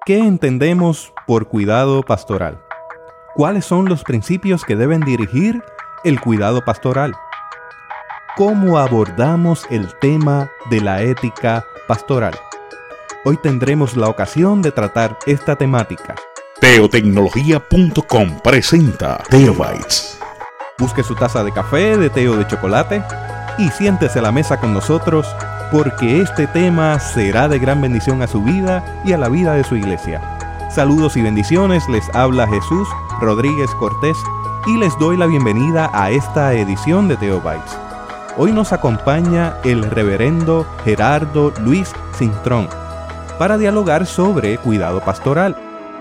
¿Qué entendemos por cuidado pastoral? ¿Cuáles son los principios que deben dirigir el cuidado pastoral? ¿Cómo abordamos el tema de la ética pastoral? Hoy tendremos la ocasión de tratar esta temática. Teotecnología.com presenta Teobytes. Busque su taza de café, de té o de chocolate y siéntese a la mesa con nosotros, porque este tema será de gran bendición a su vida y a la vida de su iglesia. Saludos y bendiciones, les habla Jesús Rodríguez Cortés y les doy la bienvenida a esta edición de Teobytes. Hoy nos acompaña el reverendo Gerardo Luis Cintrón para dialogar sobre cuidado pastoral.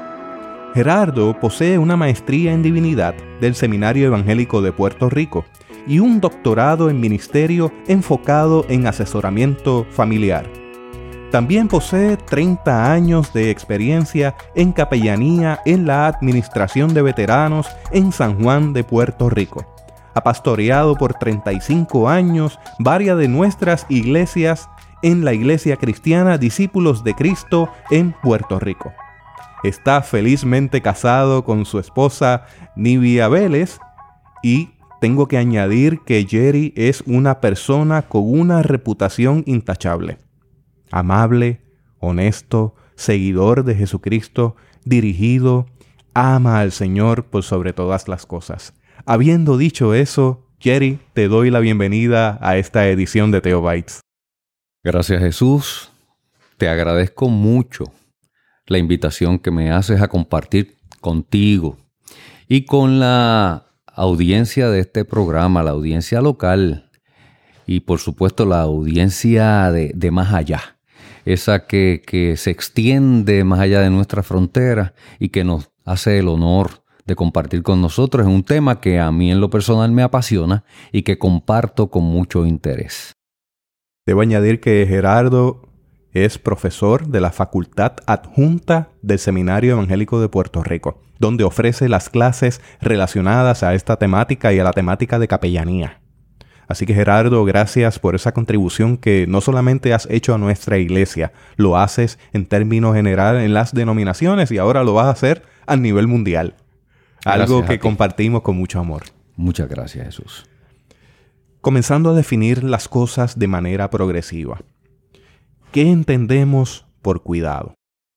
Gerardo posee una maestría en divinidad del Seminario Evangélico de Puerto Rico y un doctorado en ministerio enfocado en asesoramiento familiar. También posee 30 años de experiencia en capellanía en la administración de veteranos en San Juan de Puerto Rico. Ha pastoreado por 35 años varias de nuestras iglesias en la Iglesia Cristiana Discípulos de Cristo en Puerto Rico. Está felizmente casado con su esposa Nivia Vélez y tengo que añadir que Jerry es una persona con una reputación intachable. Amable, honesto, seguidor de Jesucristo, dirigido, ama al Señor por sobre todas las cosas. Habiendo dicho eso, Jerry, te doy la bienvenida a esta edición de Teobytes. Gracias, Jesús. Te agradezco mucho la invitación que me haces a compartir contigo y con la audiencia de este programa, la audiencia local y por supuesto la audiencia de más allá, esa que se extiende más allá de nuestra frontera y que nos hace el honor de compartir con nosotros en un tema que a mí en lo personal me apasiona y que comparto con mucho interés. Debo añadir que Gerardo es profesor de la Facultad Adjunta del Seminario Evangélico de Puerto Rico, donde ofrece las clases relacionadas a esta temática y a la temática de capellanía. Así que Gerardo, gracias por esa contribución que no solamente has hecho a nuestra iglesia, lo haces en términos generales en las denominaciones y ahora lo vas a hacer a nivel mundial. Algo que compartimos con mucho amor. Muchas gracias, Jesús. Comenzando a definir las cosas de manera progresiva. ¿Qué entendemos por cuidado?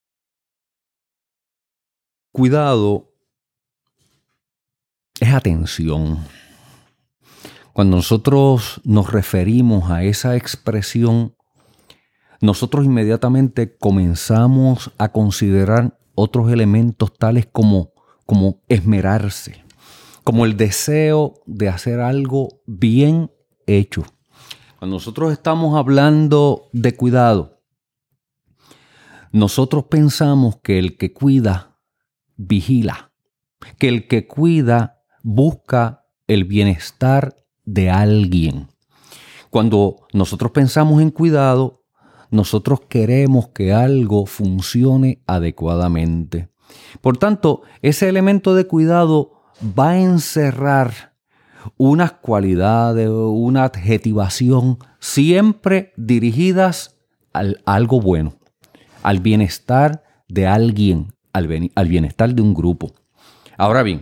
Cuidado es atención. Cuando nosotros nos referimos a esa expresión, nosotros inmediatamente comenzamos a considerar otros elementos tales como esmerarse, como el deseo de hacer algo bien hecho. Cuando nosotros estamos hablando de cuidado, nosotros pensamos que el que cuida vigila, que el que cuida busca el bienestar de alguien. Cuando nosotros pensamos en cuidado, nosotros queremos que algo funcione adecuadamente. Por tanto, ese elemento de cuidado va a encerrar unas cualidades, una adjetivación siempre dirigidas a algo bueno, al bienestar de alguien, al bienestar de un grupo. Ahora bien,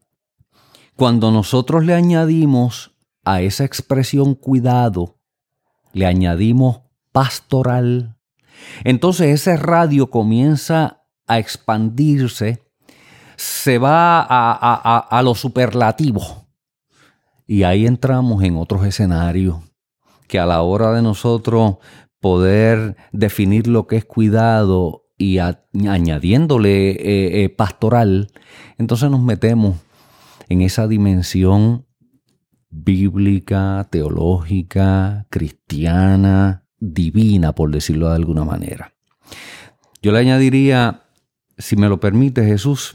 cuando nosotros le añadimos a esa expresión cuidado, le añadimos pastoral, entonces ese radio comienza a expandirse, se va a lo superlativo. Y ahí entramos en otros escenarios que a la hora de nosotros poder definir lo que es cuidado y añadiéndole pastoral, entonces nos metemos en esa dimensión bíblica, teológica, cristiana, divina, por decirlo de alguna manera. Yo le añadiría, si me lo permite Jesús,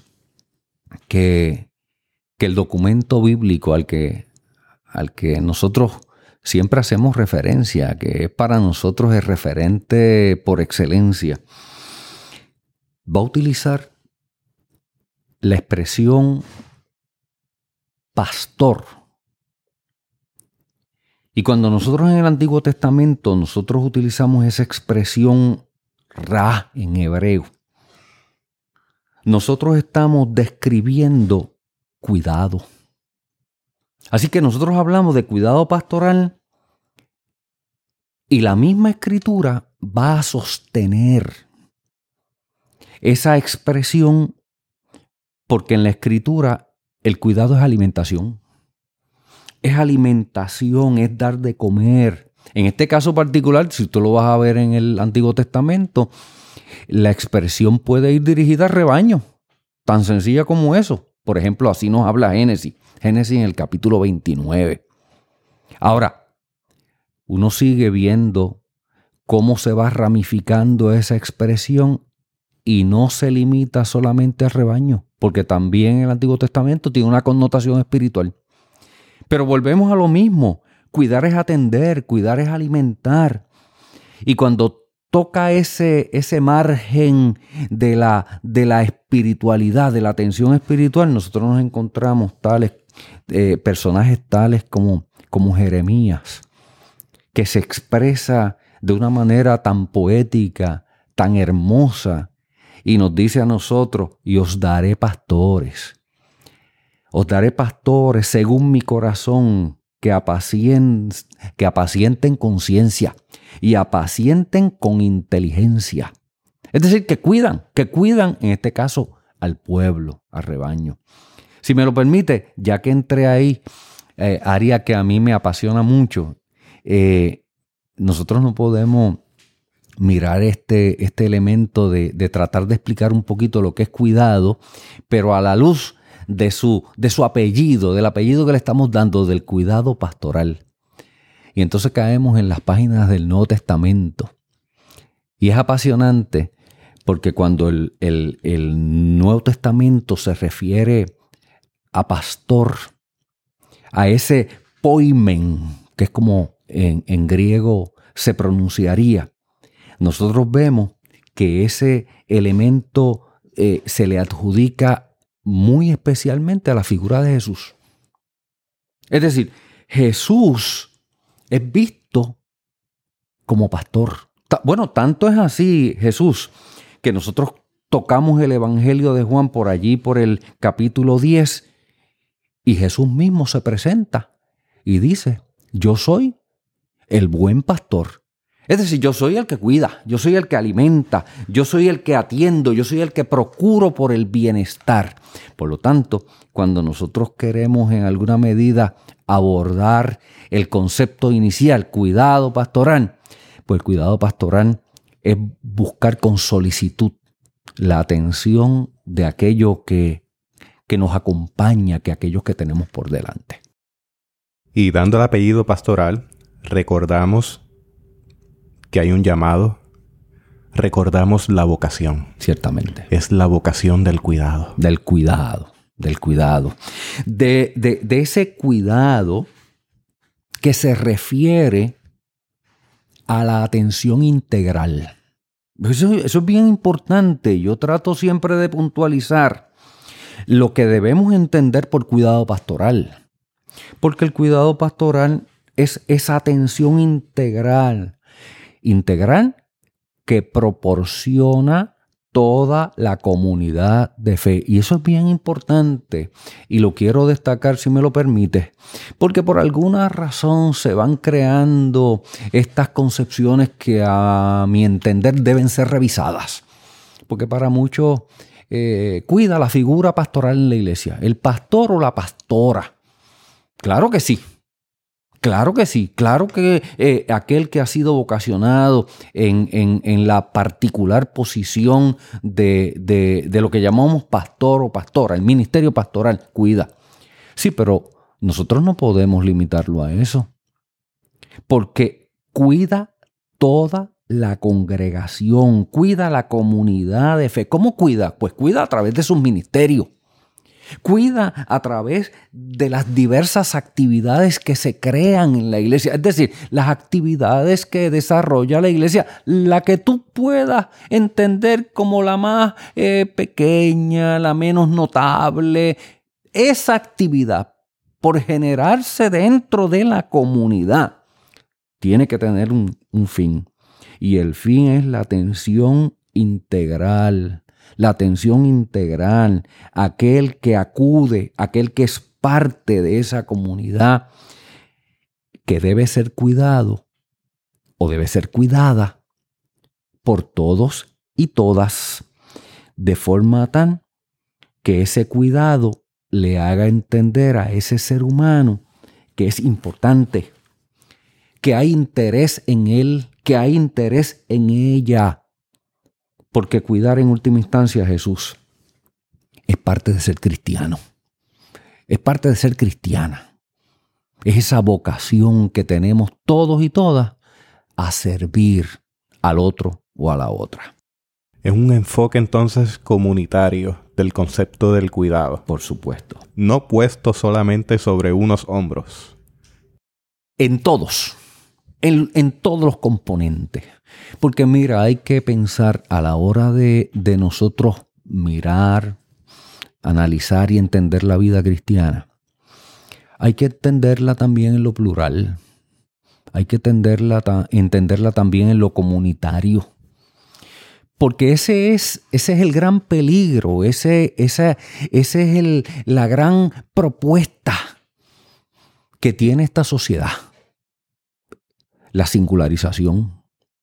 que el documento bíblico al que nosotros siempre hacemos referencia, que es para nosotros el referente por excelencia, va a utilizar la expresión pastor. Y cuando nosotros en el Antiguo Testamento nosotros utilizamos esa expresión ra en hebreo, nosotros estamos describiendo cuidado. Así que nosotros hablamos de cuidado pastoral y la misma Escritura va a sostener esa expresión, porque en la Escritura el cuidado es alimentación. Es alimentación, es dar de comer. En este caso particular, si tú lo vas a ver en el Antiguo Testamento, la expresión puede ir dirigida al rebaño, tan sencilla como eso. Por ejemplo, así nos habla Génesis en el capítulo 29. Ahora, uno sigue viendo cómo se va ramificando esa expresión y no se limita solamente al rebaño, porque también el Antiguo Testamento tiene una connotación espiritual. Pero volvemos a lo mismo, cuidar es atender, cuidar es alimentar. Y cuando toca ese margen de la espiritualidad, de la atención espiritual, nosotros nos encontramos personajes tales como Jeremías, que se expresa de una manera tan poética, tan hermosa, y nos dice a nosotros: y os daré pastores según mi corazón, que apacienten con ciencia y apacienten con inteligencia. Es decir, que cuidan en este caso al pueblo, al rebaño. Si me lo permite, ya que entré ahí, área que a mí me apasiona mucho, nosotros no podemos mirar este elemento de tratar de explicar un poquito lo que es cuidado, pero a la luz de su apellido, del apellido que le estamos dando, del cuidado pastoral. Y entonces caemos en las páginas del Nuevo Testamento. Y es apasionante porque cuando el Nuevo Testamento se refiere a pastor, a ese poimen, que es como en griego se pronunciaría, nosotros vemos que ese elemento se le adjudica muy especialmente a la figura de Jesús. Es decir, Jesús es visto como pastor. Bueno, tanto es así Jesús que nosotros tocamos el Evangelio de Juan por allí, por el capítulo 10, y Jesús mismo se presenta y dice: yo soy el buen pastor. Es decir, yo soy el que cuida, yo soy el que alimenta, yo soy el que atiendo, yo soy el que procuro por el bienestar. Por lo tanto, cuando nosotros queremos en alguna medida abordar el concepto inicial, cuidado pastoral, pues el cuidado pastoral es buscar con solicitud la atención de aquello que nos acompaña, que aquellos que tenemos por delante. Y dando el apellido pastoral, recordamos que hay un llamado, recordamos la vocación. Ciertamente. Es la vocación del cuidado. Del cuidado. De ese cuidado que se refiere a la atención integral. Eso es bien importante. Yo trato siempre de puntualizar lo que debemos entender por cuidado pastoral. Porque el cuidado pastoral es esa atención integral que proporciona toda la comunidad de fe. Y eso es bien importante y lo quiero destacar, si me lo permite, porque por alguna razón se van creando estas concepciones que a mi entender deben ser revisadas. Porque para muchos cuida la figura pastoral en la iglesia, el pastor o la pastora. Claro que sí. Claro que sí, claro que aquel que ha sido vocacionado en la particular posición de lo que llamamos pastor o pastora, el ministerio pastoral, cuida. Sí, pero nosotros no podemos limitarlo a eso, porque cuida toda la congregación, cuida la comunidad de fe. ¿Cómo cuida? Pues cuida a través de sus ministerios. Cuida a través de las diversas actividades que se crean en la iglesia. Es decir, las actividades que desarrolla la iglesia, la que tú puedas entender como la más pequeña, la menos notable. Esa actividad, por generarse dentro de la comunidad, tiene que tener un fin. Y el fin es la atención integral la atención integral, aquel que acude, aquel que es parte de esa comunidad, que debe ser cuidado o debe ser cuidada por todos y todas, de forma tal que ese cuidado le haga entender a ese ser humano que es importante, que hay interés en él, que hay interés en ella. Porque cuidar en última instancia, Jesús, es parte de ser cristiano. Es parte de ser cristiana. Es esa vocación que tenemos todos y todas a servir al otro o a la otra. Es un enfoque entonces comunitario del concepto del cuidado. Por supuesto. No puesto solamente sobre unos hombros. En todos. En todos los componentes. Porque mira, hay que pensar a la hora de nosotros mirar, analizar y entender la vida cristiana. Hay que entenderla también en lo plural. Hay que entenderla también en lo comunitario. Porque ese es el gran peligro, esa es la gran propuesta que tiene esta sociedad. La singularización.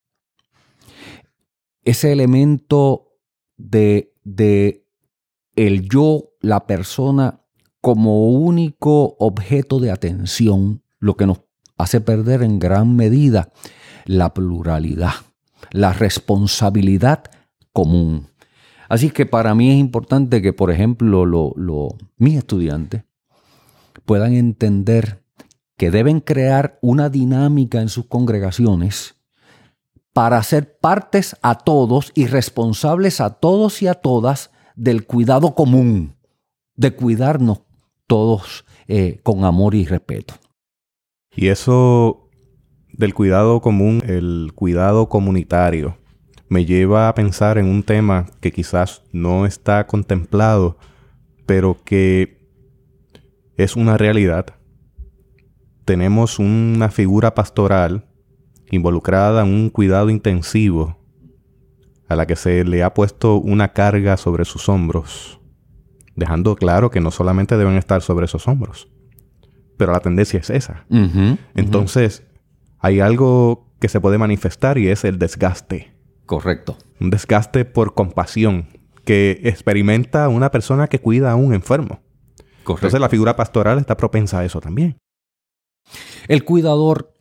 Ese elemento de el yo, la persona, como único objeto de atención, lo que nos hace perder en gran medida la pluralidad, la responsabilidad común. Así que para mí es importante que, por ejemplo, mis estudiantes puedan entender que deben crear una dinámica en sus congregaciones para ser partes a todos y responsables a todos y a todas del cuidado común, de cuidarnos todos con amor y respeto. Y eso del cuidado común, el cuidado comunitario, me lleva a pensar en un tema que quizás no está contemplado, pero que es una realidad. Tenemos una figura pastoral involucrada en un cuidado intensivo a la que se le ha puesto una carga sobre sus hombros, dejando claro que no solamente deben estar sobre esos hombros, pero la tendencia es esa. Entonces, hay algo que se puede manifestar y es el desgaste. Correcto. Un desgaste por compasión que experimenta una persona que cuida a un enfermo. Correcto. Entonces, la figura pastoral está propensa a eso también. El cuidador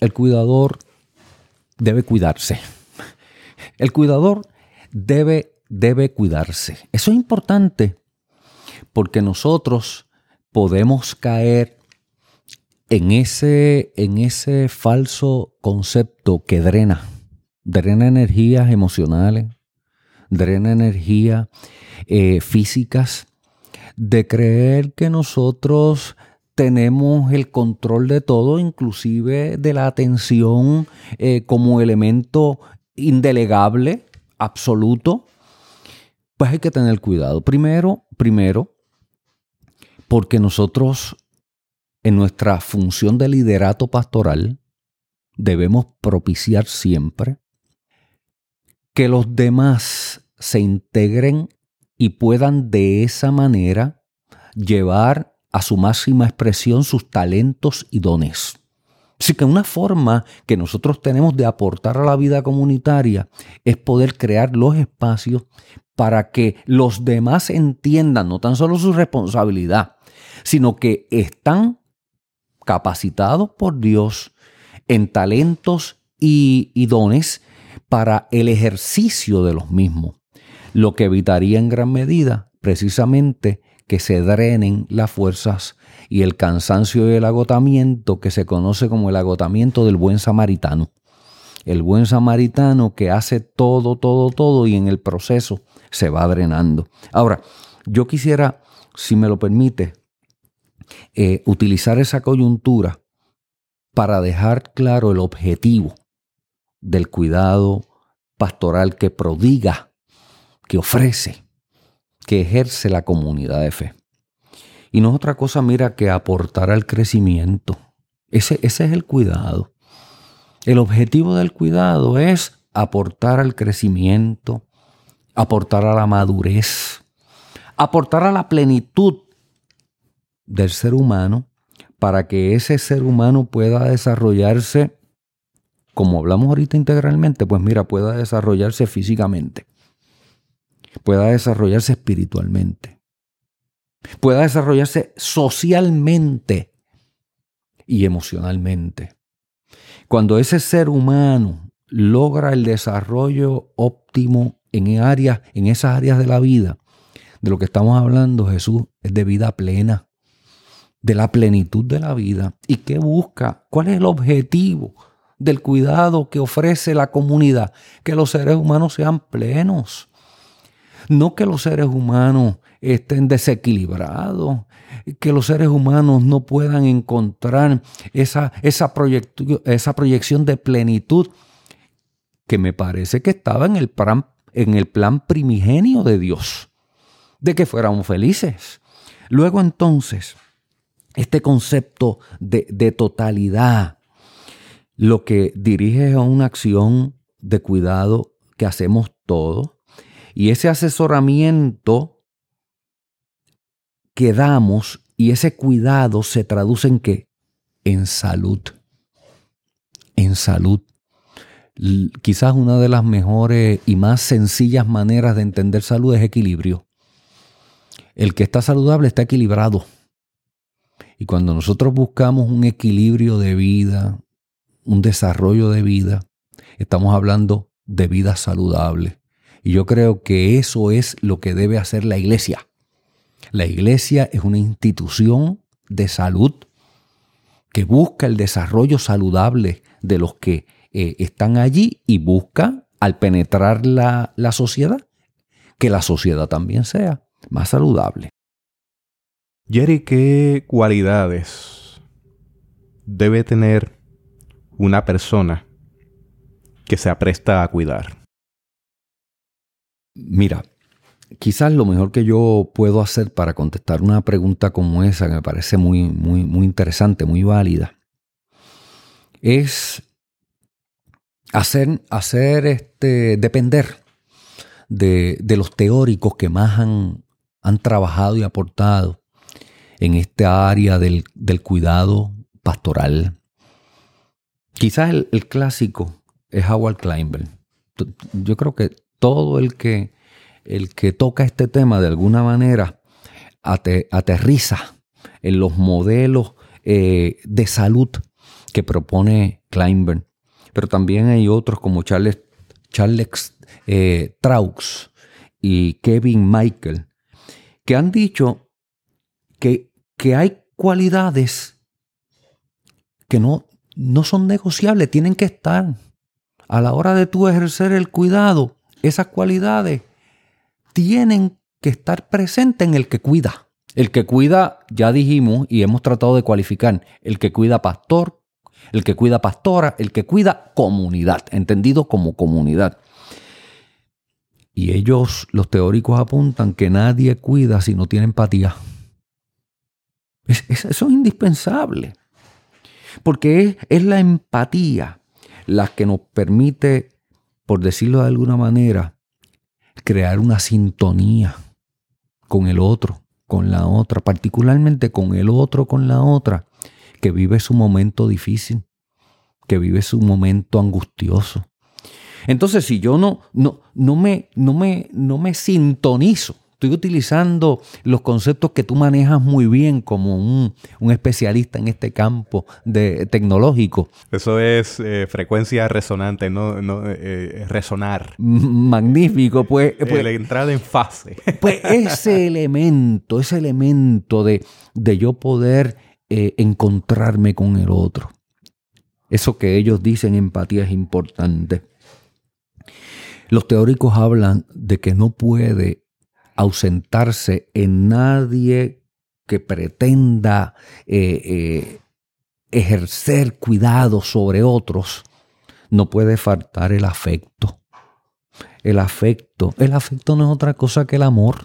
debe cuidarse. El cuidador debe cuidarse. Eso es importante porque nosotros podemos caer en ese falso concepto que drena energías emocionales, drena energías físicas, de creer que nosotros tenemos el control de todo, inclusive de la atención como elemento indelegable, absoluto. Pues hay que tener cuidado. Primero, porque nosotros en nuestra función de liderato pastoral debemos propiciar siempre que los demás se integren y puedan de esa manera llevar a su máxima expresión sus talentos y dones. Así que una forma que nosotros tenemos de aportar a la vida comunitaria es poder crear los espacios para que los demás entiendan no tan solo su responsabilidad, sino que están capacitados por Dios en talentos y dones para el ejercicio de los mismos, lo que evitaría en gran medida precisamente que se drenen las fuerzas y el cansancio y el agotamiento que se conoce como el agotamiento del buen samaritano. El buen samaritano que hace todo y en el proceso se va drenando. Ahora, yo quisiera, si me lo permite, utilizar esa coyuntura para dejar claro el objetivo del cuidado pastoral que prodiga, que ofrece, que ejerce la comunidad de fe. Y no es otra cosa, mira, que aportar al crecimiento. Ese es el cuidado. El objetivo del cuidado es aportar al crecimiento aportar a la madurez, aportar a la plenitud del ser humano para que ese ser humano pueda desarrollarse, como hablamos ahorita integralmente, pues mira, pueda desarrollarse físicamente, pueda desarrollarse espiritualmente, pueda desarrollarse socialmente y emocionalmente. Cuando ese ser humano logra el desarrollo óptimo en esas áreas de la vida, de lo que estamos hablando, Jesús, es de vida plena, de la plenitud de la vida. ¿Y qué busca? ¿Cuál es el objetivo del cuidado que ofrece la comunidad? Que los seres humanos sean plenos. No que los seres humanos estén desequilibrados, que los seres humanos no puedan encontrar esa proyección de plenitud que me parece que estaba en el plan primigenio de Dios, de que fuéramos felices. Luego entonces, este concepto de totalidad, lo que dirige a una acción de cuidado que hacemos todos, y ese asesoramiento que damos y ese cuidado se traduce en ¿qué? En salud. En salud. Quizás una de las mejores y más sencillas maneras de entender salud es equilibrio. El que está saludable está equilibrado. Y cuando nosotros buscamos un equilibrio de vida, un desarrollo de vida, estamos hablando de vida saludable. Y yo creo que eso es lo que debe hacer la iglesia. La iglesia es una institución de salud que busca el desarrollo saludable de los que están allí y busca, al penetrar la sociedad, que la sociedad también sea más saludable. Jerry, ¿qué cualidades debe tener una persona que se apresta a cuidar? Mira, quizás lo mejor que yo puedo hacer para contestar una pregunta como esa, que me parece muy, muy, muy interesante, muy válida, es hacer depender de los teóricos que más han trabajado y aportado en esta área del cuidado pastoral. Quizás el clásico es Howard Kleinberg. Yo creo que todo el que toca este tema de alguna manera aterriza en los modelos de salud que propone Kleinberg. Pero también hay otros como Charles Traux y Kevin Michael, que han dicho que hay cualidades que no son negociables, tienen que estar. A la hora de tú ejercer el cuidado, esas cualidades tienen que estar presentes en el que cuida. El que cuida, ya dijimos y hemos tratado de cualificar, el que cuida pastor, el que cuida pastora, el que cuida comunidad, entendido como comunidad. Y ellos, los teóricos, apuntan que nadie cuida si no tiene empatía. Eso es indispensable, porque es la empatía la que nos permite, por decirlo de alguna manera, crear una sintonía con el otro, con la otra, particularmente con el otro, con la otra, que vive su momento difícil, que vive su momento angustioso. Entonces, si yo no me sintonizo, estoy utilizando los conceptos que tú manejas muy bien como un especialista en este campo tecnológico. Eso es frecuencia resonante, no resonar. Magnífico, pues la entrada en fase. Pues ese elemento de yo poder encontrarme con el otro. Eso que ellos dicen empatía es importante. Los teóricos hablan de que no puede ausentarse en nadie que pretenda ejercer cuidado sobre otros. No puede faltar el afecto. El afecto no es otra cosa que el amor.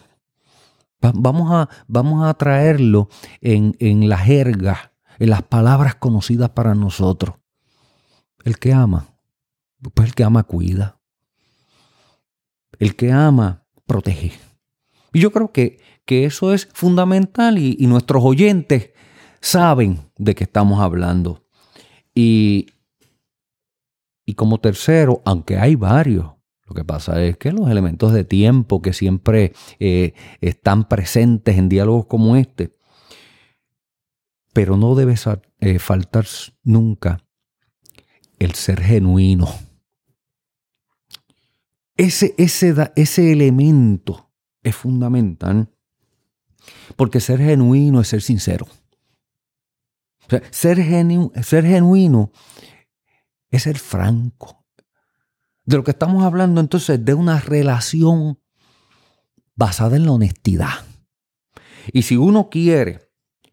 Vamos a traerlo en la jerga, en las palabras conocidas para nosotros. El que ama, pues el que ama cuida. El que ama, protege. Y yo creo que eso es fundamental y nuestros oyentes saben de qué estamos hablando. Y como tercero, aunque hay varios, lo que pasa es que los elementos de tiempo que siempre están presentes en diálogos como este, pero no debe faltar nunca el ser genuino. Ese elemento es fundamental, porque ser genuino es ser sincero. O sea, ser genuino es ser franco. De lo que estamos hablando entonces de una relación basada en la honestidad. Y si uno quiere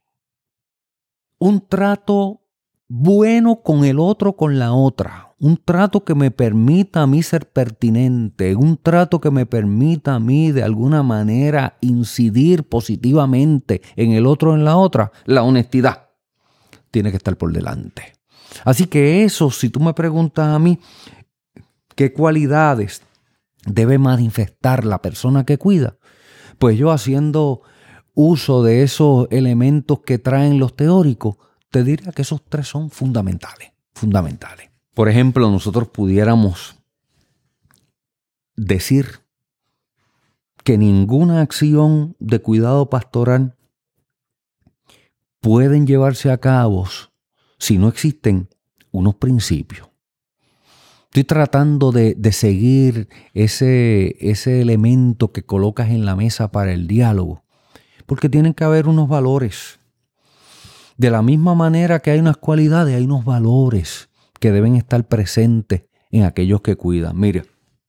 un trato bueno con el otro, con la otra, un trato que me permita a mí ser pertinente, un trato que me permita a mí de alguna manera incidir positivamente en el otro, en la otra, la honestidad tiene que estar por delante. Así que eso, si tú me preguntas a mí, ¿qué cualidades debe manifestar la persona que cuida? Pues yo, haciendo uso de esos elementos que traen los teóricos, te diría que esos tres son fundamentales. Por ejemplo, nosotros pudiéramos decir que ninguna acción de cuidado pastoral pueden llevarse a cabo si no existen unos principios. Estoy tratando de seguir ese elemento que colocas en la mesa para el diálogo, porque tienen que haber unos valores. De la misma manera que hay unas cualidades, hay unos valores que deben estar presentes en aquellos que cuidan. Mire,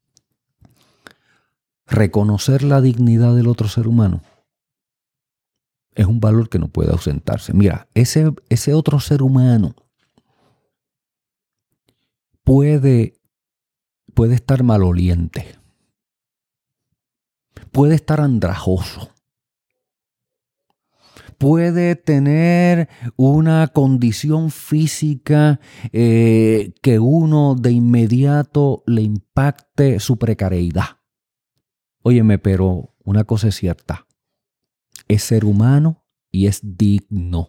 reconocer la dignidad del otro ser humano es un valor que no puede ausentarse. Mira, ese otro ser humano puede estar maloliente, puede estar andrajoso, puede tener una condición física que uno de inmediato le impacte su precariedad. Óyeme, pero una cosa es cierta, es ser humano y es digno.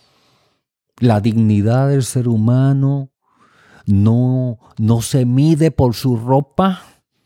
La dignidad del ser humano no se mide por su ropa,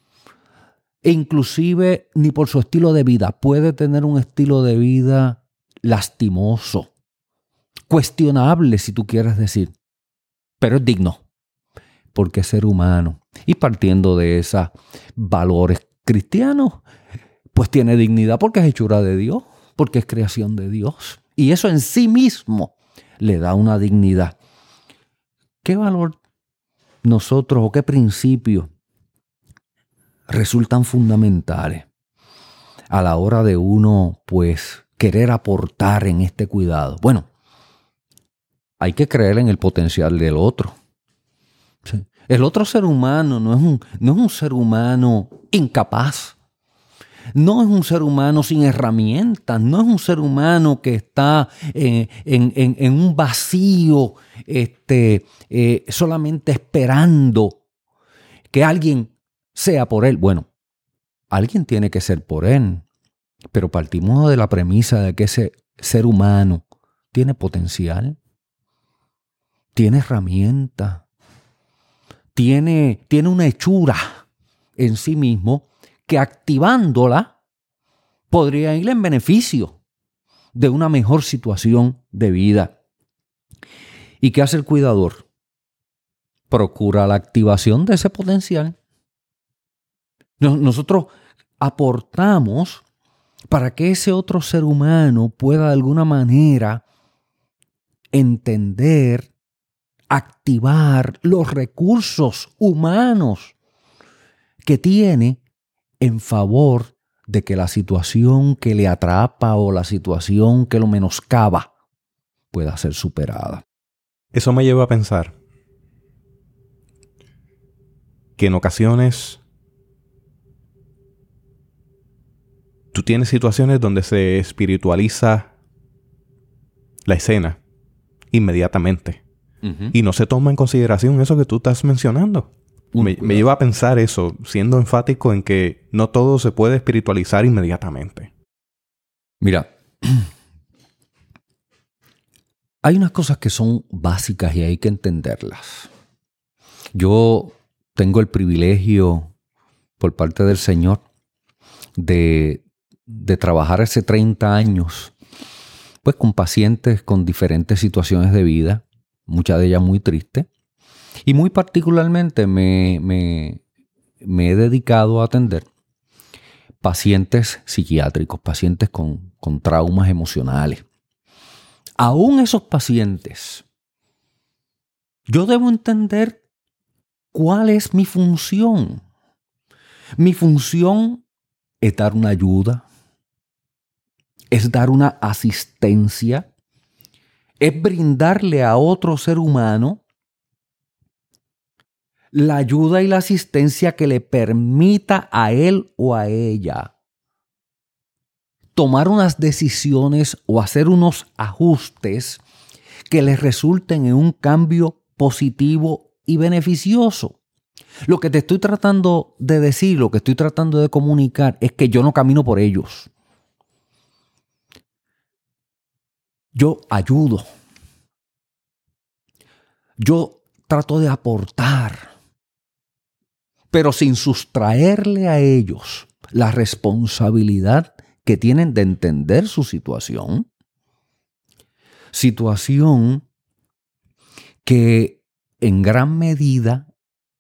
e inclusive ni por su estilo de vida. Puede tener un estilo de vida lastimoso, cuestionable si tú quieres decir, pero es digno, porque es ser humano. Y partiendo de esos valores cristianos, pues tiene dignidad porque es hechura de Dios, porque es creación de Dios. Y eso en sí mismo le da una dignidad. ¿Qué valor nosotros o qué principios resultan fundamentales a la hora de uno, pues, querer aportar en este cuidado? Bueno, hay que creer en el potencial del otro. ¿Sí? El otro ser humano no es un ser humano incapaz. No es un ser humano sin herramientas, no es un ser humano que está en un vacío solamente esperando que alguien sea por él. Bueno, alguien tiene que ser por él, pero partimos de la premisa de que ese ser humano tiene potencial, tiene herramientas, tiene una hechura en sí mismo que activándola podría ir en beneficio de una mejor situación de vida. ¿Y qué hace el cuidador? Procura la activación de ese potencial. Nosotros aportamos para que ese otro ser humano pueda de alguna manera entender, activar los recursos humanos que tiene en favor de que la situación que le atrapa o la situación que lo menoscaba pueda ser superada. Eso me lleva a pensar que en ocasiones tú tienes situaciones donde se espiritualiza la escena inmediatamente. Uh-huh. Y no se toma en consideración eso que tú estás mencionando. me lleva a pensar eso, siendo enfático en que no todo se puede espiritualizar inmediatamente. Mira, hay unas cosas que son básicas y hay que entenderlas. Yo tengo el privilegio, por parte del Señor, de trabajar hace 30 años pues con pacientes con diferentes situaciones de vida, muchas de ellas muy tristes, y muy particularmente me he dedicado a atender pacientes psiquiátricos, pacientes con traumas emocionales. Aún esos pacientes, yo debo entender cuál es mi función. Mi función es dar una ayuda, es dar una asistencia, es brindarle a otro ser humano la ayuda y la asistencia que le permita a él o a ella tomar unas decisiones o hacer unos ajustes que les resulten en un cambio positivo y beneficioso. Lo que te estoy tratando de decir, lo que estoy tratando de comunicar es que yo no camino por ellos. Yo ayudo. Yo trato de aportar, pero sin sustraerle a ellos la responsabilidad que tienen de entender su situación. Situación que en gran medida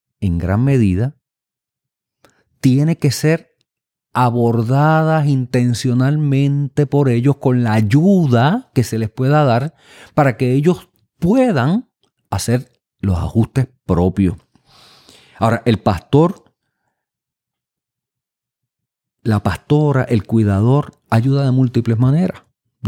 tiene que ser abordadas intencionalmente por ellos con la ayuda que se les pueda dar para que ellos puedan hacer los ajustes propios. Ahora, el pastor, la pastora, el cuidador ayuda de múltiples maneras.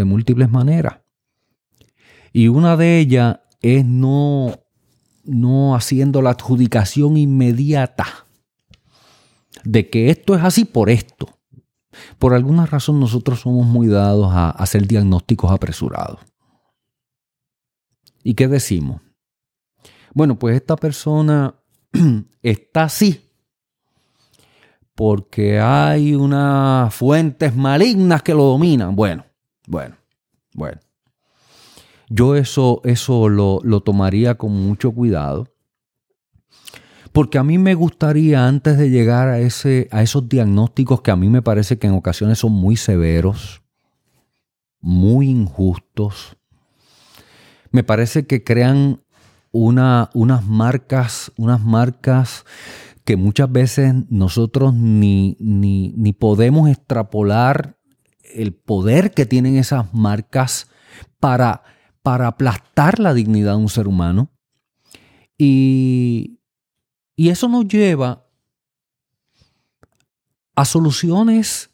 Y una de ellas es no haciendo la adjudicación inmediata de que esto es así por esto. Por alguna razón nosotros somos muy dados a hacer diagnósticos apresurados. ¿Y qué decimos? Bueno, pues esta persona está así porque hay unas fuentes malignas que lo dominan. Bueno. Yo eso lo tomaría con mucho cuidado. Porque a mí me gustaría, antes de llegar a esos diagnósticos que a mí me parece que en ocasiones son muy severos, muy injustos, me parece que crean unas marcas que muchas veces nosotros ni podemos extrapolar el poder que tienen esas marcas para aplastar la dignidad de un ser humano. Y eso nos lleva a soluciones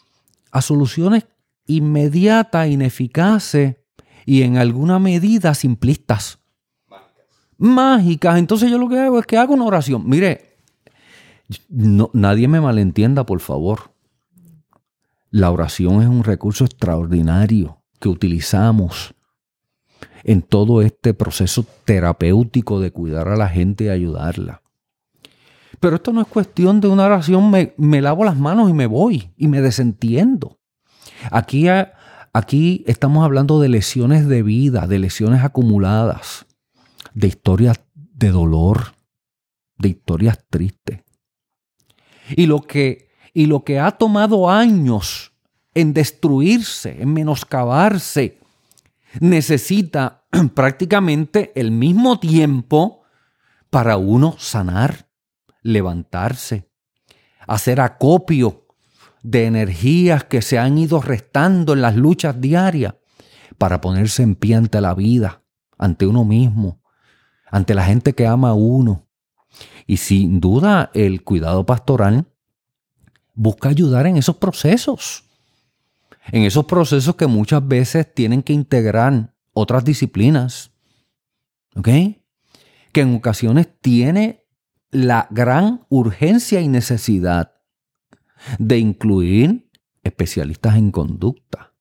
inmediatas, ineficaces y en alguna medida simplistas. Mágicas. Entonces yo lo que hago es que hago una oración. Mire, nadie me malentienda, por favor. La oración es un recurso extraordinario que utilizamos en todo este proceso terapéutico de cuidar a la gente y ayudarla. Pero esto no es cuestión de una oración, me lavo las manos y me voy y me desentiendo. Aquí estamos hablando de lesiones de vida, de lesiones acumuladas, de historias de dolor, de historias tristes. Y lo que ha tomado años en destruirse, en menoscabarse, necesita prácticamente el mismo tiempo para uno sanar, levantarse, hacer acopio de energías que se han ido restando en las luchas diarias para ponerse en pie ante la vida, ante uno mismo, ante la gente que ama a uno. Y sin duda el cuidado pastoral busca ayudar en esos procesos que muchas veces tienen que integrar otras disciplinas, ¿ok? Que en ocasiones tiene la gran urgencia y necesidad de incluir especialistas en conducta,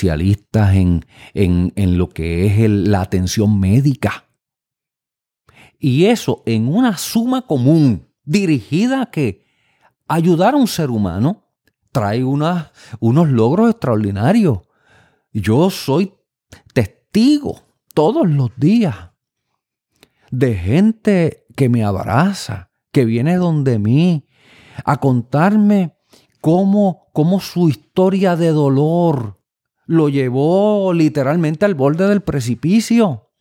especialistas en lo que es la atención médica. Y eso en una suma común, dirigida a que ayudar a un ser humano, trae unos logros extraordinarios. Yo soy testigo todos los días de gente que me abraza, que viene donde mí a contarme cómo su historia de dolor lo llevó literalmente al borde del precipicio,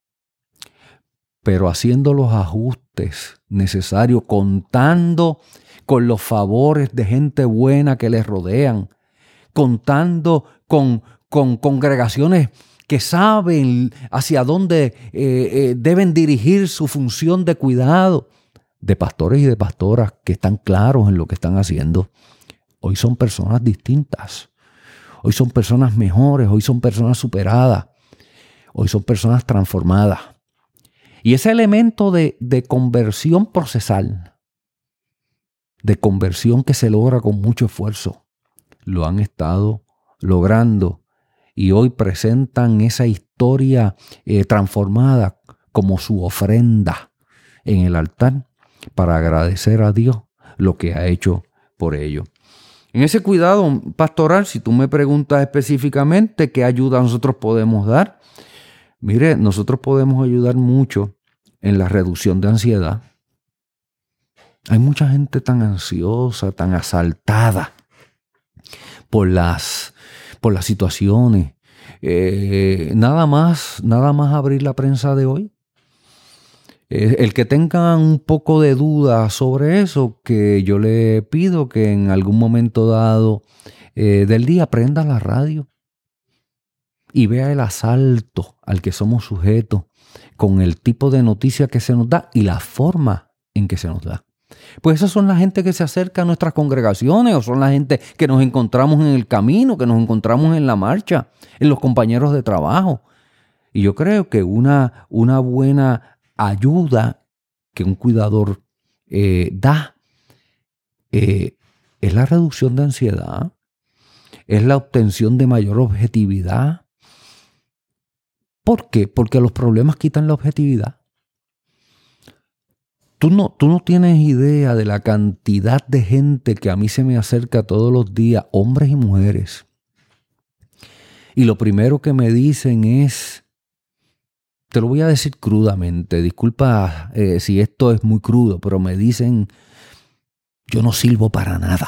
pero haciendo los ajustes necesarios, contando con los favores de gente buena que les rodean, contando con congregaciones que saben hacia dónde deben dirigir su función de cuidado, de pastores y de pastoras que están claros en lo que están haciendo. Hoy son personas distintas, hoy son personas mejores, hoy son personas superadas, hoy son personas transformadas. Y ese elemento de conversión procesal, de conversión que se logra con mucho esfuerzo, lo han estado logrando y hoy presentan esa historia transformada como su ofrenda en el altar para agradecer a Dios lo que ha hecho por ellos. En ese cuidado pastoral, si tú me preguntas específicamente qué ayuda nosotros podemos dar, mire, nosotros podemos ayudar mucho en la reducción de ansiedad. Hay mucha gente tan ansiosa, tan asaltada por las situaciones. Nada más abrir la prensa de hoy. El que tenga un poco de duda sobre eso, que yo le pido que en algún momento dado del día prenda la radio y vea el asalto al que somos sujetos con el tipo de noticia que se nos da y la forma en que se nos da. Pues esas son la gente que se acerca a nuestras congregaciones, o son la gente que nos encontramos en el camino, que nos encontramos en la marcha, en los compañeros de trabajo. Y yo creo que una buena ayuda que un cuidador da es la reducción de ansiedad, es la obtención de mayor objetividad. ¿Por qué? Porque los problemas quitan la objetividad. Tú no tienes idea de la cantidad de gente que a mí se me acerca todos los días, hombres y mujeres. Y lo primero que me dicen es, te lo voy a decir crudamente, disculpa si esto es muy crudo, pero me dicen, yo no sirvo para nada.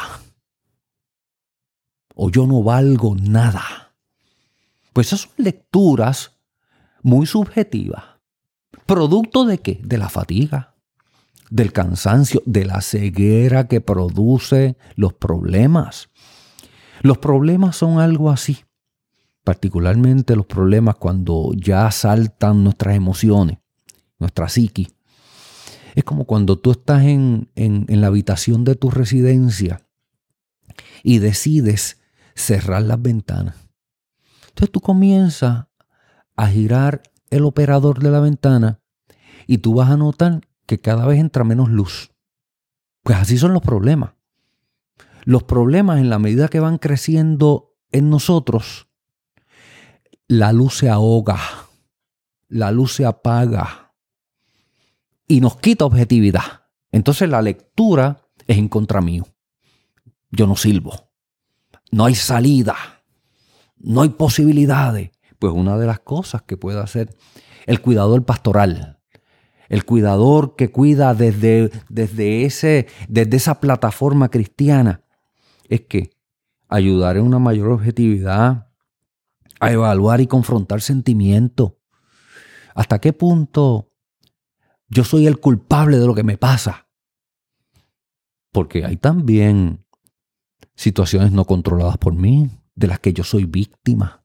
O yo no valgo nada. Pues esas son lecturas muy subjetivas. ¿Producto de qué? De la fatiga, del cansancio, de la ceguera que produce los problemas. Los problemas son algo así, particularmente los problemas cuando ya saltan nuestras emociones, nuestra psiqui. Es como cuando tú estás en la habitación de tu residencia y decides cerrar las ventanas. Entonces tú comienzas a girar el operador de la ventana y tú vas a notar que cada vez entra menos luz. Pues así son los problemas. Los problemas, en la medida que van creciendo en nosotros, la luz se ahoga, la luz se apaga y nos quita objetividad. Entonces la lectura es en contra mío. Yo no sirvo. No hay salida. No hay posibilidades. Pues una de las cosas que puede hacer el cuidador pastoral, el cuidador que cuida desde esa plataforma cristiana, es que ayudar en una mayor objetividad, a evaluar y confrontar sentimientos. ¿Hasta qué punto yo soy el culpable de lo que me pasa? Porque hay también situaciones no controladas por mí, de las que yo soy víctima.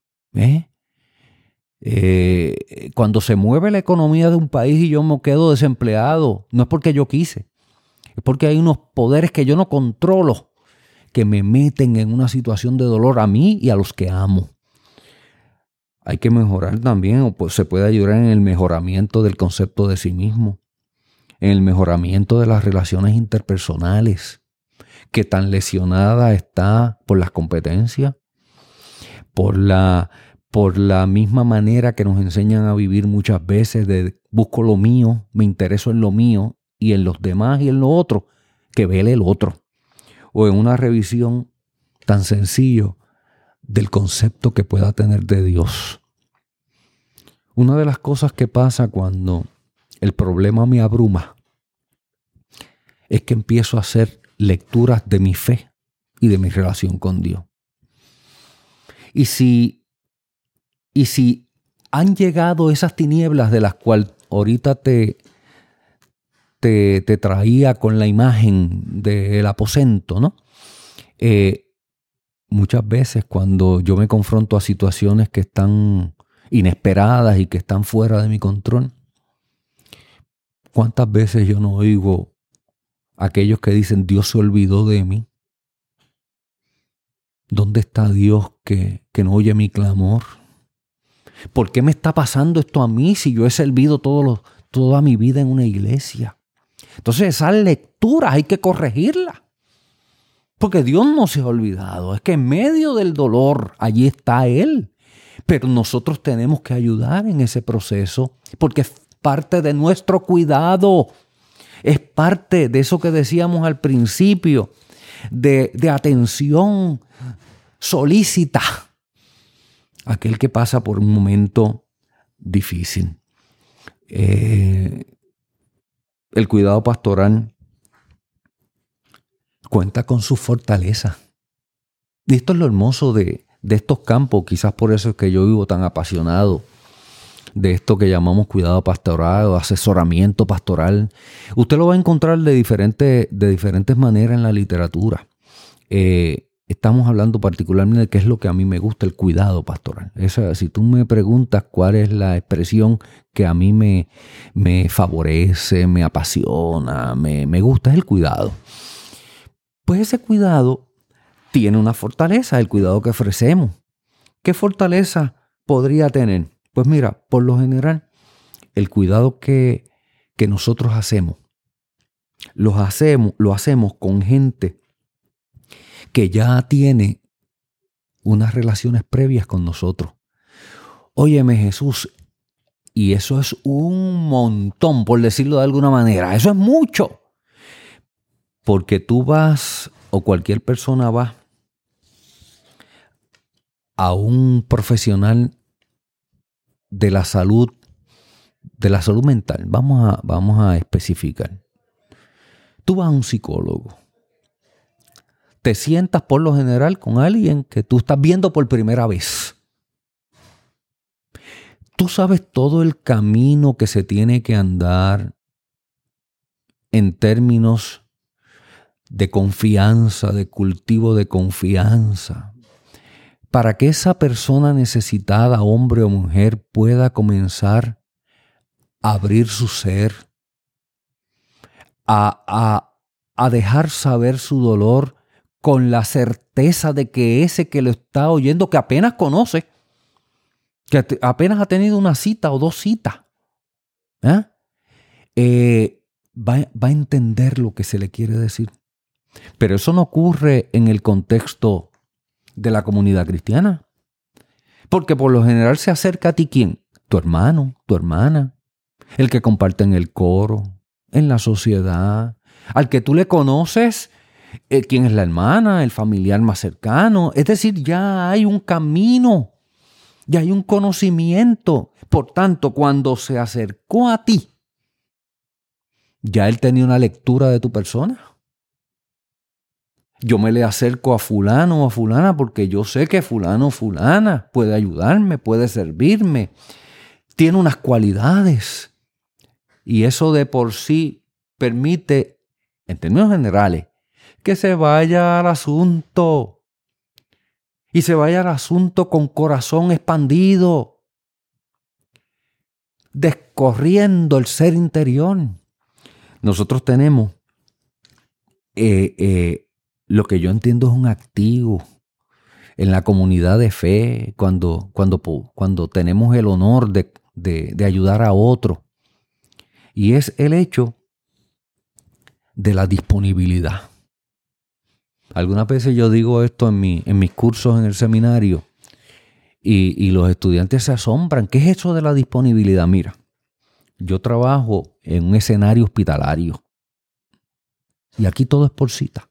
Cuando se mueve la economía de un país y yo me quedo desempleado, no es porque yo quise, es porque hay unos poderes que yo no controlo que me meten en una situación de dolor a mí y a los que amo. Hay que mejorar también, o pues se puede ayudar en el mejoramiento del concepto de sí mismo, en el mejoramiento de las relaciones interpersonales, que tan lesionada está por las competencias, por la por la misma manera que nos enseñan a vivir muchas veces de busco lo mío, me intereso en lo mío y en los demás y en lo otro, que vele el otro. O en una revisión tan sencillo del concepto que pueda tener de Dios. Una de las cosas que pasa cuando el problema me abruma es que empiezo a hacer lecturas de mi fe y de mi relación con Dios. Y si han llegado esas tinieblas de las cuales ahorita te traía con la imagen del aposento, ¿no? Muchas veces cuando yo me confronto a situaciones que están inesperadas y que están fuera de mi control, ¿cuántas veces yo no oigo a aquellos que dicen Dios se olvidó de mí? ¿Dónde está Dios que no oye mi clamor? ¿Por qué me está pasando esto a mí si yo he servido toda mi vida en una iglesia? Entonces esas lecturas hay que corregirlas. Porque Dios no se ha olvidado. Es que en medio del dolor allí está Él. Pero nosotros tenemos que ayudar en ese proceso porque es parte de nuestro cuidado. Es parte de eso que decíamos al principio, de atención solícita. Aquel que pasa por un momento difícil. El cuidado pastoral cuenta con su fortaleza. Y esto es lo hermoso de estos campos. Quizás por eso es que yo vivo tan apasionado de esto que llamamos cuidado pastoral o asesoramiento pastoral. Usted lo va a encontrar de diferentes maneras en la literatura. Estamos hablando particularmente de qué es lo que a mí me gusta, el cuidado pastoral. Si tú me preguntas cuál es la expresión que a mí me favorece, me apasiona, me gusta, es el cuidado. Pues ese cuidado tiene una fortaleza, el cuidado que ofrecemos. ¿Qué fortaleza podría tener? Pues mira, por lo general, el cuidado que nosotros hacemos, lo hacemos con gente que ya tiene unas relaciones previas con nosotros. Óyeme, Jesús, y eso es un montón, por decirlo de alguna manera. Eso es mucho. Porque tú vas, o cualquier persona va a un profesional de la salud mental. Vamos a especificar. Tú vas a un psicólogo. Te sientas por lo general con alguien que tú estás viendo por primera vez. Tú sabes todo el camino que se tiene que andar en términos de confianza, de cultivo de confianza, para que esa persona necesitada, hombre o mujer, pueda comenzar a abrir su ser, a dejar saber su dolor con la certeza de que ese que lo está oyendo, que apenas conoce, que apenas ha tenido una cita o dos citas, va a entender lo que se le quiere decir. Pero eso no ocurre en el contexto de la comunidad cristiana. Porque por lo general se acerca a ti ¿quién? Tu hermano, tu hermana, el que comparte en el coro, en la sociedad, al que tú le conoces, quién es la hermana, el familiar más cercano. Es decir, ya hay un camino, ya hay un conocimiento. Por tanto, cuando se acercó a ti, ya él tenía una lectura de tu persona. Yo me le acerco a fulano o a fulana porque yo sé que fulano o fulana puede ayudarme, puede servirme, tiene unas cualidades. Y eso de por sí permite, en términos generales, que se vaya al asunto. Y se vaya al asunto con corazón expandido, descorriendo el ser interior. Nosotros tenemos lo que yo entiendo es un activo en la comunidad de fe cuando tenemos el honor de ayudar a otro. Y es el hecho de la disponibilidad. Algunas veces yo digo esto en mis cursos en el seminario Y los estudiantes se asombran. ¿Qué es eso de la disponibilidad? Mira, yo trabajo en un escenario hospitalario y aquí todo es por cita.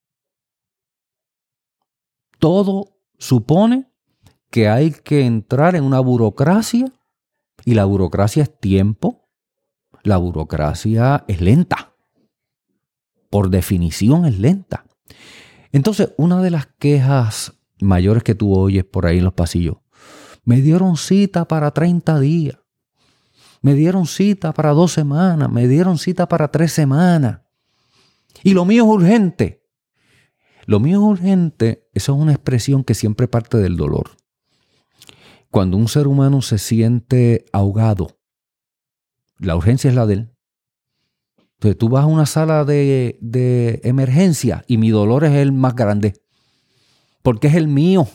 Todo supone que hay que entrar en una burocracia y la burocracia es tiempo. La burocracia es lenta. Por definición es lenta. Entonces, una de las quejas mayores que tú oyes por ahí en los pasillos, me dieron cita para 30 días, me dieron cita para 2 semanas, me dieron cita para 3 semanas. Y lo mío es urgente. Lo mío es urgente, eso es una expresión que siempre parte del dolor. Cuando un ser humano se siente ahogado, la urgencia es la de él. Entonces tú vas a una sala de emergencia y mi dolor es el más grande, porque es el mío.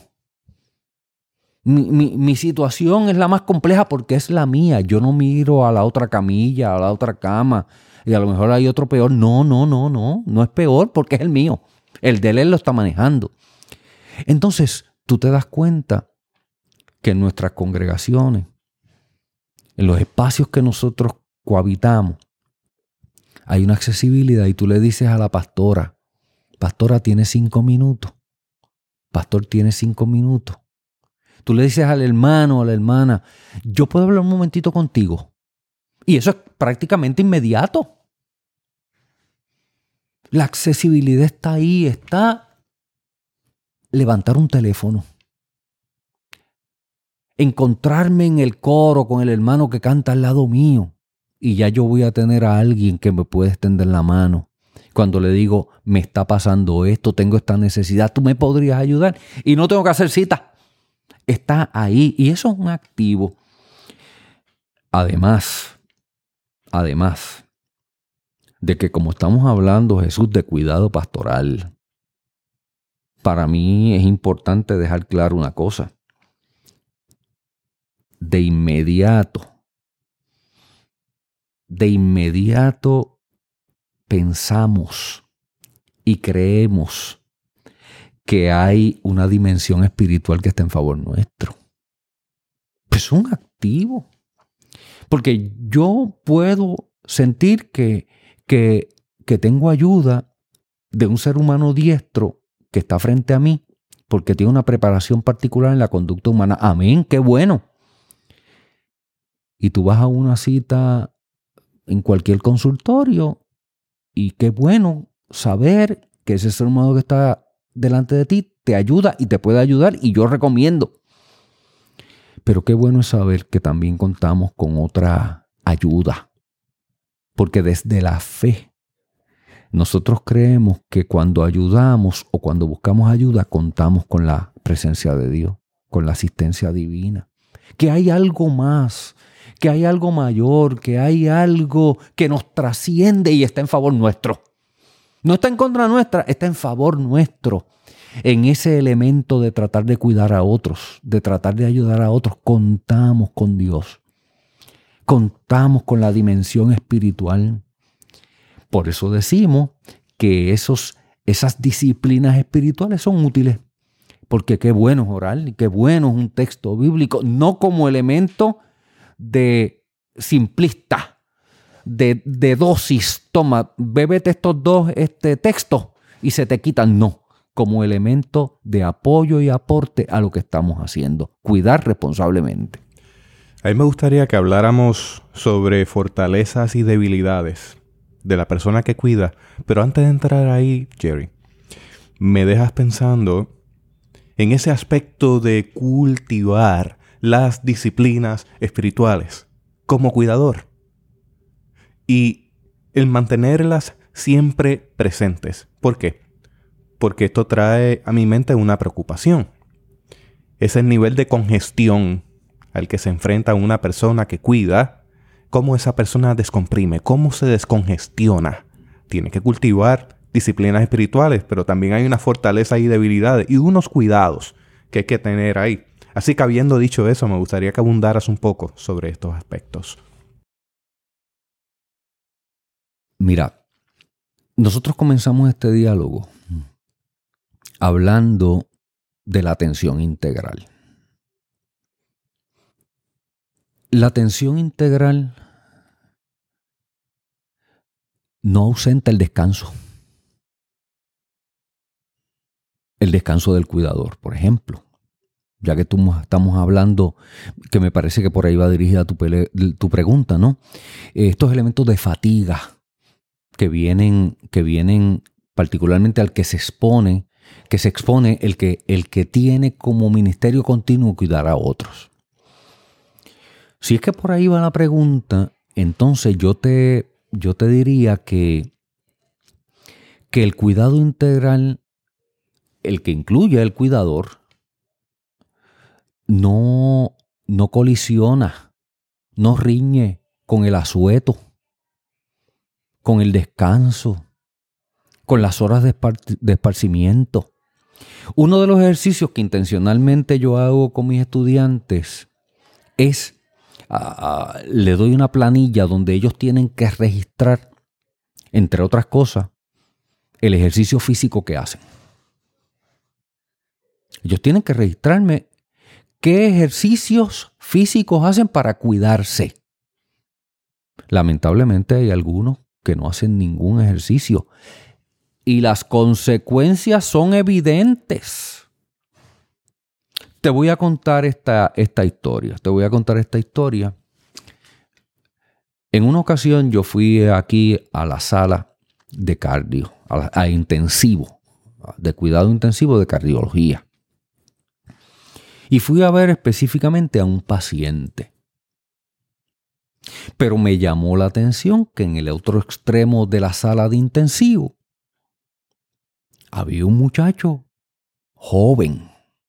Mi situación es la más compleja porque es la mía. Yo no miro a la otra camilla, a la otra cama, y a lo mejor hay otro peor. No es peor porque es el mío. El de él lo está manejando. Entonces, tú te das cuenta que en nuestras congregaciones, en los espacios que nosotros cohabitamos, hay una accesibilidad y tú le dices a la pastora, pastora, ¿tiene 5 minutos? Pastor, ¿tiene 5 minutos? Tú le dices al hermano o a la hermana, yo puedo hablar un momentito contigo. Y eso es prácticamente inmediato. La accesibilidad está ahí, está levantar un teléfono. Encontrarme en el coro con el hermano que canta al lado mío. Y ya yo voy a tener a alguien que me puede extender la mano. Cuando le digo, me está pasando esto, tengo esta necesidad, tú me podrías ayudar. Y no tengo que hacer cita. Está ahí y eso es un activo. Además de que como estamos hablando, Jesús, de cuidado pastoral, para mí es importante dejar claro una cosa. De inmediato pensamos y creemos que hay una dimensión espiritual que está en favor nuestro. Pues es un activo. Porque yo puedo sentir que tengo ayuda de un ser humano diestro que está frente a mí porque tiene una preparación particular en la conducta humana. Amén, qué bueno. Y tú vas a una cita en cualquier consultorio y qué bueno saber que ese ser humano que está delante de ti te ayuda y te puede ayudar y yo recomiendo. Pero qué bueno es saber que también contamos con otra ayuda. Porque desde la fe nosotros creemos que cuando ayudamos o cuando buscamos ayuda contamos con la presencia de Dios, con la asistencia divina. Que hay algo más, que hay algo mayor, que hay algo que nos trasciende y está en favor nuestro. No está en contra nuestra, está en favor nuestro. En ese elemento de tratar de cuidar a otros, de tratar de ayudar a otros, contamos con Dios. Contamos con la dimensión espiritual. Por eso decimos que esas disciplinas espirituales son útiles. Porque qué bueno es orar y qué bueno es un texto bíblico, no como elemento de simplista. De dosis, toma, bébete estos 2 textos y se te quitan. No, como elemento de apoyo y aporte a lo que estamos haciendo. Cuidar responsablemente. A mí me gustaría que habláramos sobre fortalezas y debilidades de la persona que cuida. Pero antes de entrar ahí, Jerry, me dejas pensando en ese aspecto de cultivar las disciplinas espirituales como cuidador. Y el mantenerlas siempre presentes. ¿Por qué? Porque esto trae a mi mente una preocupación. Es el nivel de congestión al que se enfrenta una persona que cuida. Cómo esa persona descomprime, cómo se descongestiona. Tiene que cultivar disciplinas espirituales, pero también hay una fortaleza y debilidades y unos cuidados que hay que tener ahí. Así que habiendo dicho eso, me gustaría que abundaras un poco sobre estos aspectos. Mira, nosotros comenzamos este diálogo hablando de la atención integral. La atención integral no ausenta el descanso. El descanso del cuidador, por ejemplo. Ya que estamos hablando, que me parece que por ahí va dirigida tu pregunta, ¿no? Estos elementos de fatiga que vienen particularmente al que se expone el que tiene como ministerio continuo cuidar a otros. Si es que por ahí va la pregunta, entonces yo te diría que el cuidado integral, el que incluye al cuidador, no colisiona, no riñe con el asueto, con el descanso, con las horas de esparcimiento. Uno de los ejercicios que intencionalmente yo hago con mis estudiantes es, le doy una planilla donde ellos tienen que registrar, entre otras cosas, el ejercicio físico que hacen. Ellos tienen que registrarme qué ejercicios físicos hacen para cuidarse. Lamentablemente hay algunos que no hacen ningún ejercicio y las consecuencias son evidentes. Te voy a contar esta historia. En una ocasión yo fui aquí a la sala de cardio, a intensivo, de cuidado intensivo de cardiología. Y fui a ver específicamente a un paciente. Pero me llamó la atención que en el otro extremo de la sala de intensivo había un muchacho joven.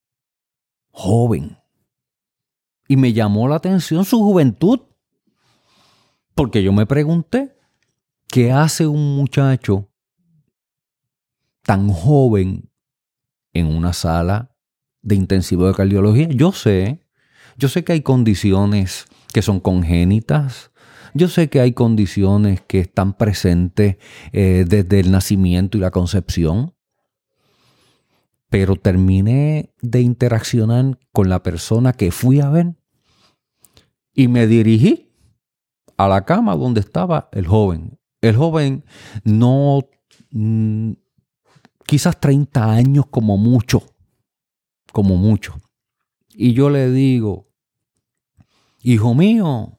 Y me llamó la atención su juventud. Porque yo me pregunté, ¿qué hace un muchacho tan joven en una sala de intensivo de cardiología? Yo sé que hay condiciones que son congénitas. Yo sé que hay condiciones que están presentes desde el nacimiento y la concepción. Pero terminé de interaccionar con la persona que fui a ver y me dirigí a la cama donde estaba el joven. El joven no, quizás 30 años como mucho. Y yo le digo, hijo mío,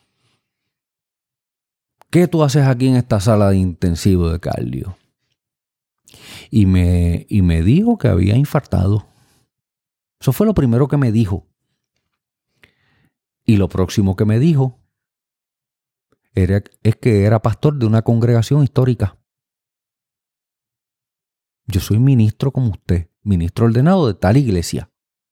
¿qué tú haces aquí en esta sala de intensivo de cardio? Y me dijo que había infartado. Eso fue lo primero que me dijo. Y lo próximo que me dijo es que era pastor de una congregación histórica. Yo soy ministro como usted, ministro ordenado de tal iglesia.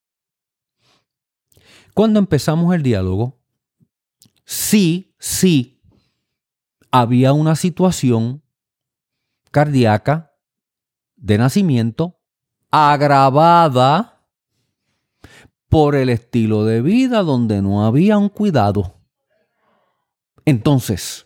Cuando empezamos el diálogo, sí, había una situación cardíaca de nacimiento agravada por el estilo de vida donde no había un cuidado. Entonces,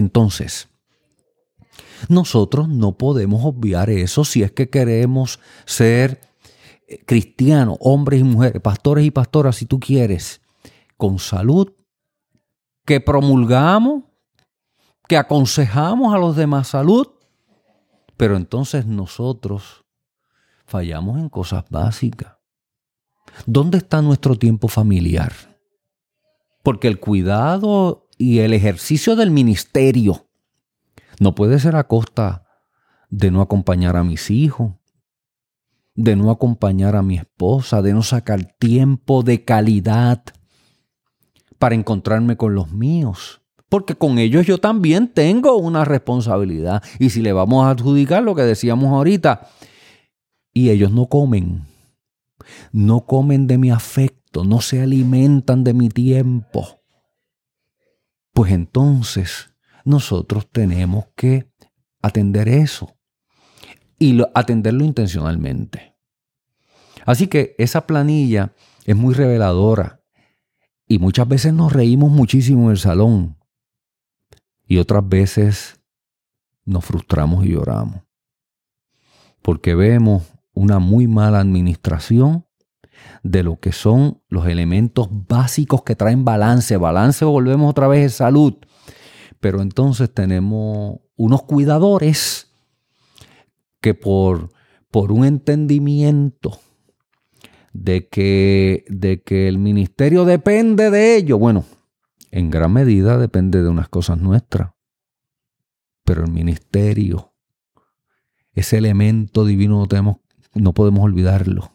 nosotros no podemos obviar eso si es que queremos ser cristianos, hombres y mujeres, pastores y pastoras, si tú quieres, con salud, que promulgamos, que aconsejamos a los demás salud, pero entonces nosotros fallamos en cosas básicas. ¿Dónde está nuestro tiempo familiar? Porque el cuidado y el ejercicio del ministerio no puede ser a costa de no acompañar a mis hijos, de no acompañar a mi esposa, de no sacar tiempo de calidad para encontrarme con los míos. Porque con ellos yo también tengo una responsabilidad. Y si le vamos a adjudicar lo que decíamos ahorita, y ellos no comen de mi afecto, no se alimentan de mi tiempo, pues entonces nosotros tenemos que atender eso y atenderlo intencionalmente. Así que esa planilla es muy reveladora y muchas veces nos reímos muchísimo en el salón y otras veces nos frustramos y lloramos porque vemos una muy mala administración de lo que son los elementos básicos que traen balance. Balance, volvemos otra vez, es salud. Pero entonces tenemos unos cuidadores que por un entendimiento de que el ministerio depende de ello, bueno, en gran medida depende de unas cosas nuestras, pero el ministerio, ese elemento divino no podemos olvidarlo.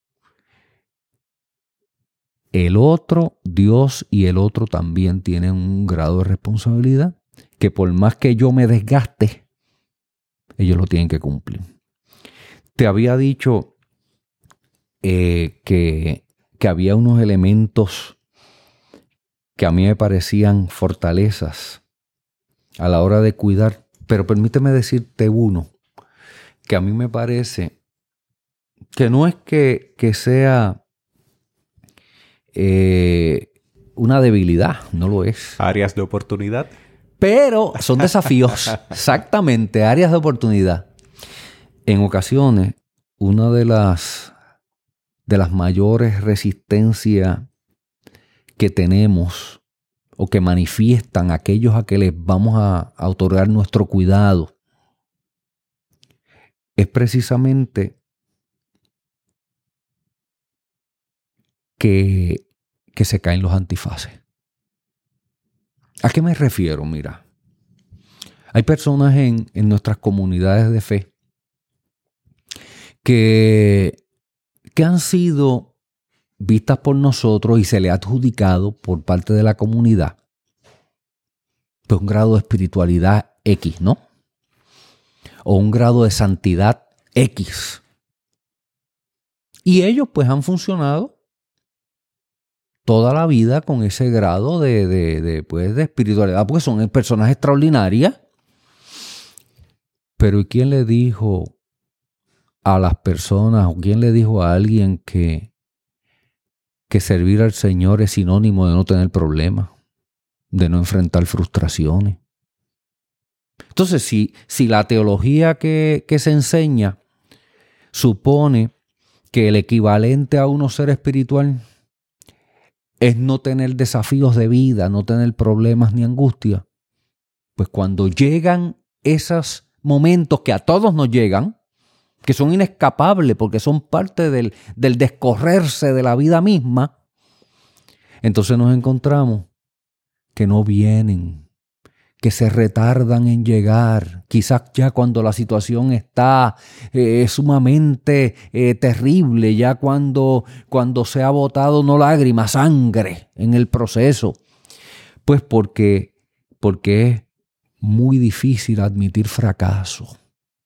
El otro, Dios y el otro también tienen un grado de responsabilidad que por más que yo me desgaste, ellos lo tienen que cumplir. Te había dicho que había unos elementos que a mí me parecían fortalezas a la hora de cuidar, pero permíteme decirte uno que a mí me parece que no es que sea una debilidad, no lo es. Áreas de oportunidad. Pero son desafíos, exactamente, áreas de oportunidad. En ocasiones, una de las mayores resistencias que tenemos o que manifiestan aquellos a que les vamos a otorgar nuestro cuidado es precisamente que se caen los antifaces. ¿A qué me refiero? Mira, hay personas en nuestras comunidades de fe que han sido vistas por nosotros y se le ha adjudicado por parte de la comunidad pues un grado de espiritualidad X, ¿no? O un grado de santidad X. Y ellos pues han funcionado toda la vida con ese grado de espiritualidad, porque son personas extraordinarias. Pero ¿y quién le dijo a las personas, o quién le dijo a alguien que servir al Señor es sinónimo de no tener problemas, de no enfrentar frustraciones? Entonces, si la teología que se enseña supone que el equivalente a uno ser espiritual es no tener desafíos de vida, no tener problemas ni angustia, pues cuando llegan esos momentos que a todos nos llegan, que son inescapables porque son parte del descorrerse de la vida misma, entonces nos encontramos que no vienen, que se retardan en llegar, quizás ya cuando la situación está sumamente terrible, ya cuando se ha botado no lágrimas, sangre en el proceso. Pues porque es muy difícil admitir fracaso.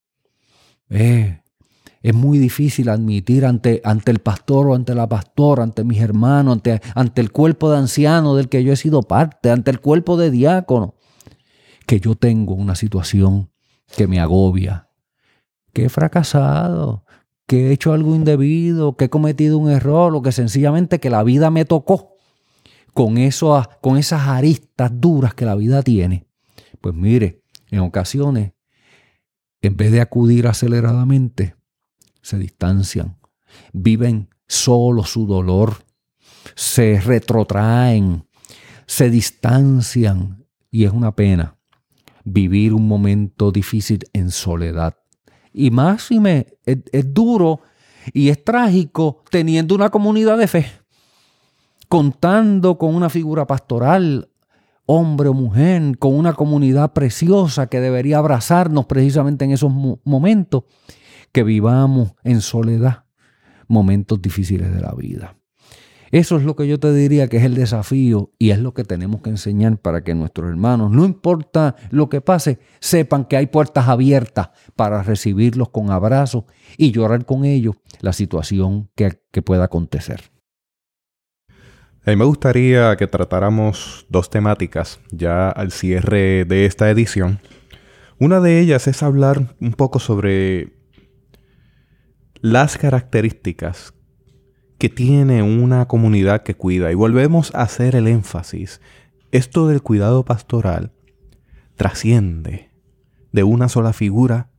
Es muy difícil admitir ante el pastor o ante la pastora, ante mis hermanos, ante el cuerpo de ancianos del que yo he sido parte, ante el cuerpo de diácono, que yo tengo una situación que me agobia, que he fracasado, que he hecho algo indebido, que he cometido un error o que sencillamente que la vida me tocó con esas aristas duras que la vida tiene. Pues mire, en ocasiones, en vez de acudir aceleradamente, se distancian, viven solo su dolor, se retrotraen, se distancian, y es una pena vivir un momento difícil en soledad. Y máxime, es duro y es trágico teniendo una comunidad de fe, contando con una figura pastoral, hombre o mujer, con una comunidad preciosa que debería abrazarnos precisamente en esos momentos, que vivamos en soledad momentos difíciles de la vida. Eso es lo que yo te diría que es el desafío y es lo que tenemos que enseñar para que nuestros hermanos, no importa lo que pase, sepan que hay puertas abiertas para recibirlos con abrazos y llorar con ellos la situación que pueda acontecer. A mí me gustaría que tratáramos dos temáticas ya al cierre de esta edición. Una de ellas es hablar un poco sobre las características que tiene una comunidad que cuida. Y volvemos a hacer el énfasis. Esto del cuidado pastoral trasciende de una sola figura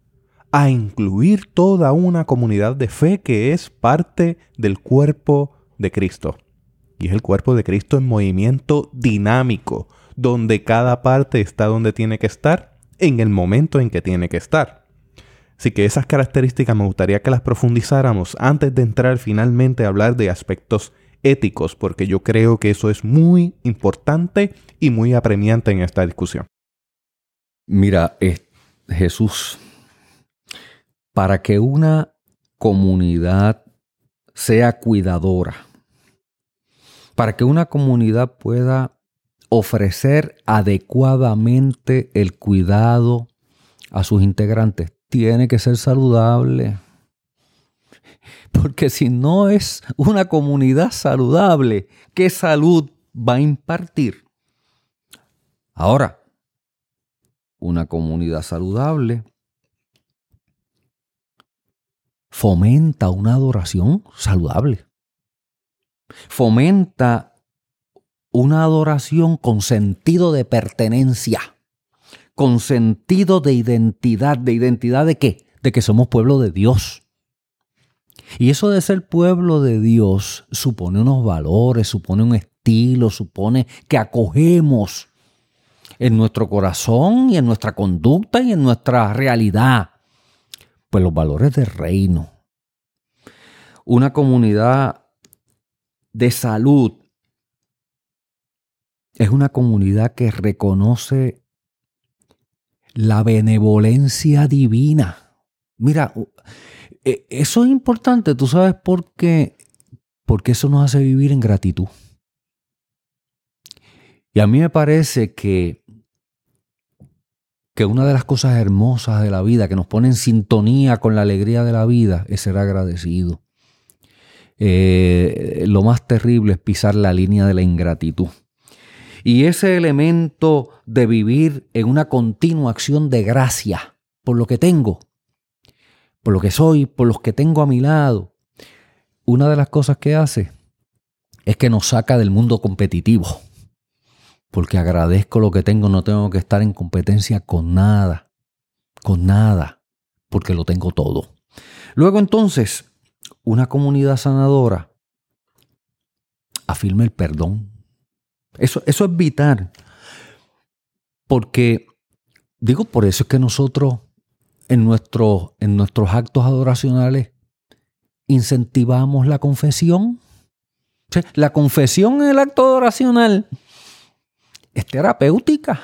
a incluir toda una comunidad de fe que es parte del cuerpo de Cristo. Y es el cuerpo de Cristo en movimiento dinámico, donde cada parte está donde tiene que estar en el momento en que tiene que estar. Así que esas características me gustaría que las profundizáramos antes de entrar finalmente a hablar de aspectos éticos, porque yo creo que eso es muy importante y muy apremiante en esta discusión. Mira, Jesús, para que una comunidad sea cuidadora, para que una comunidad pueda ofrecer adecuadamente el cuidado a sus integrantes, tiene que ser saludable. Porque si no es una comunidad saludable, ¿qué salud va a impartir? Ahora, una comunidad saludable fomenta una adoración saludable. Fomenta una adoración con sentido de pertenencia, con sentido de identidad. ¿De identidad de qué? De que somos pueblo de Dios. Y eso de ser pueblo de Dios supone unos valores, supone un estilo, supone que acogemos en nuestro corazón y en nuestra conducta y en nuestra realidad, pues los valores del reino. Una comunidad de salud es una comunidad que reconoce la benevolencia divina. Mira, eso es importante, ¿tú sabes por qué? Porque eso nos hace vivir en gratitud. Y a mí me parece que una de las cosas hermosas de la vida, que nos pone en sintonía con la alegría de la vida, es ser agradecido. Lo más terrible es pisar la línea de la ingratitud. Y ese elemento de vivir en una continua acción de gracia por lo que tengo, por lo que soy, por los que tengo a mi lado, una de las cosas que hace es que nos saca del mundo competitivo. Porque agradezco lo que tengo, no tengo que estar en competencia con nada, porque lo tengo todo. Luego entonces, una comunidad sanadora afirma el perdón. Eso es vital, porque, por eso es que nosotros en nuestros actos adoracionales incentivamos la confesión. O sea, la confesión en el acto adoracional es terapéutica.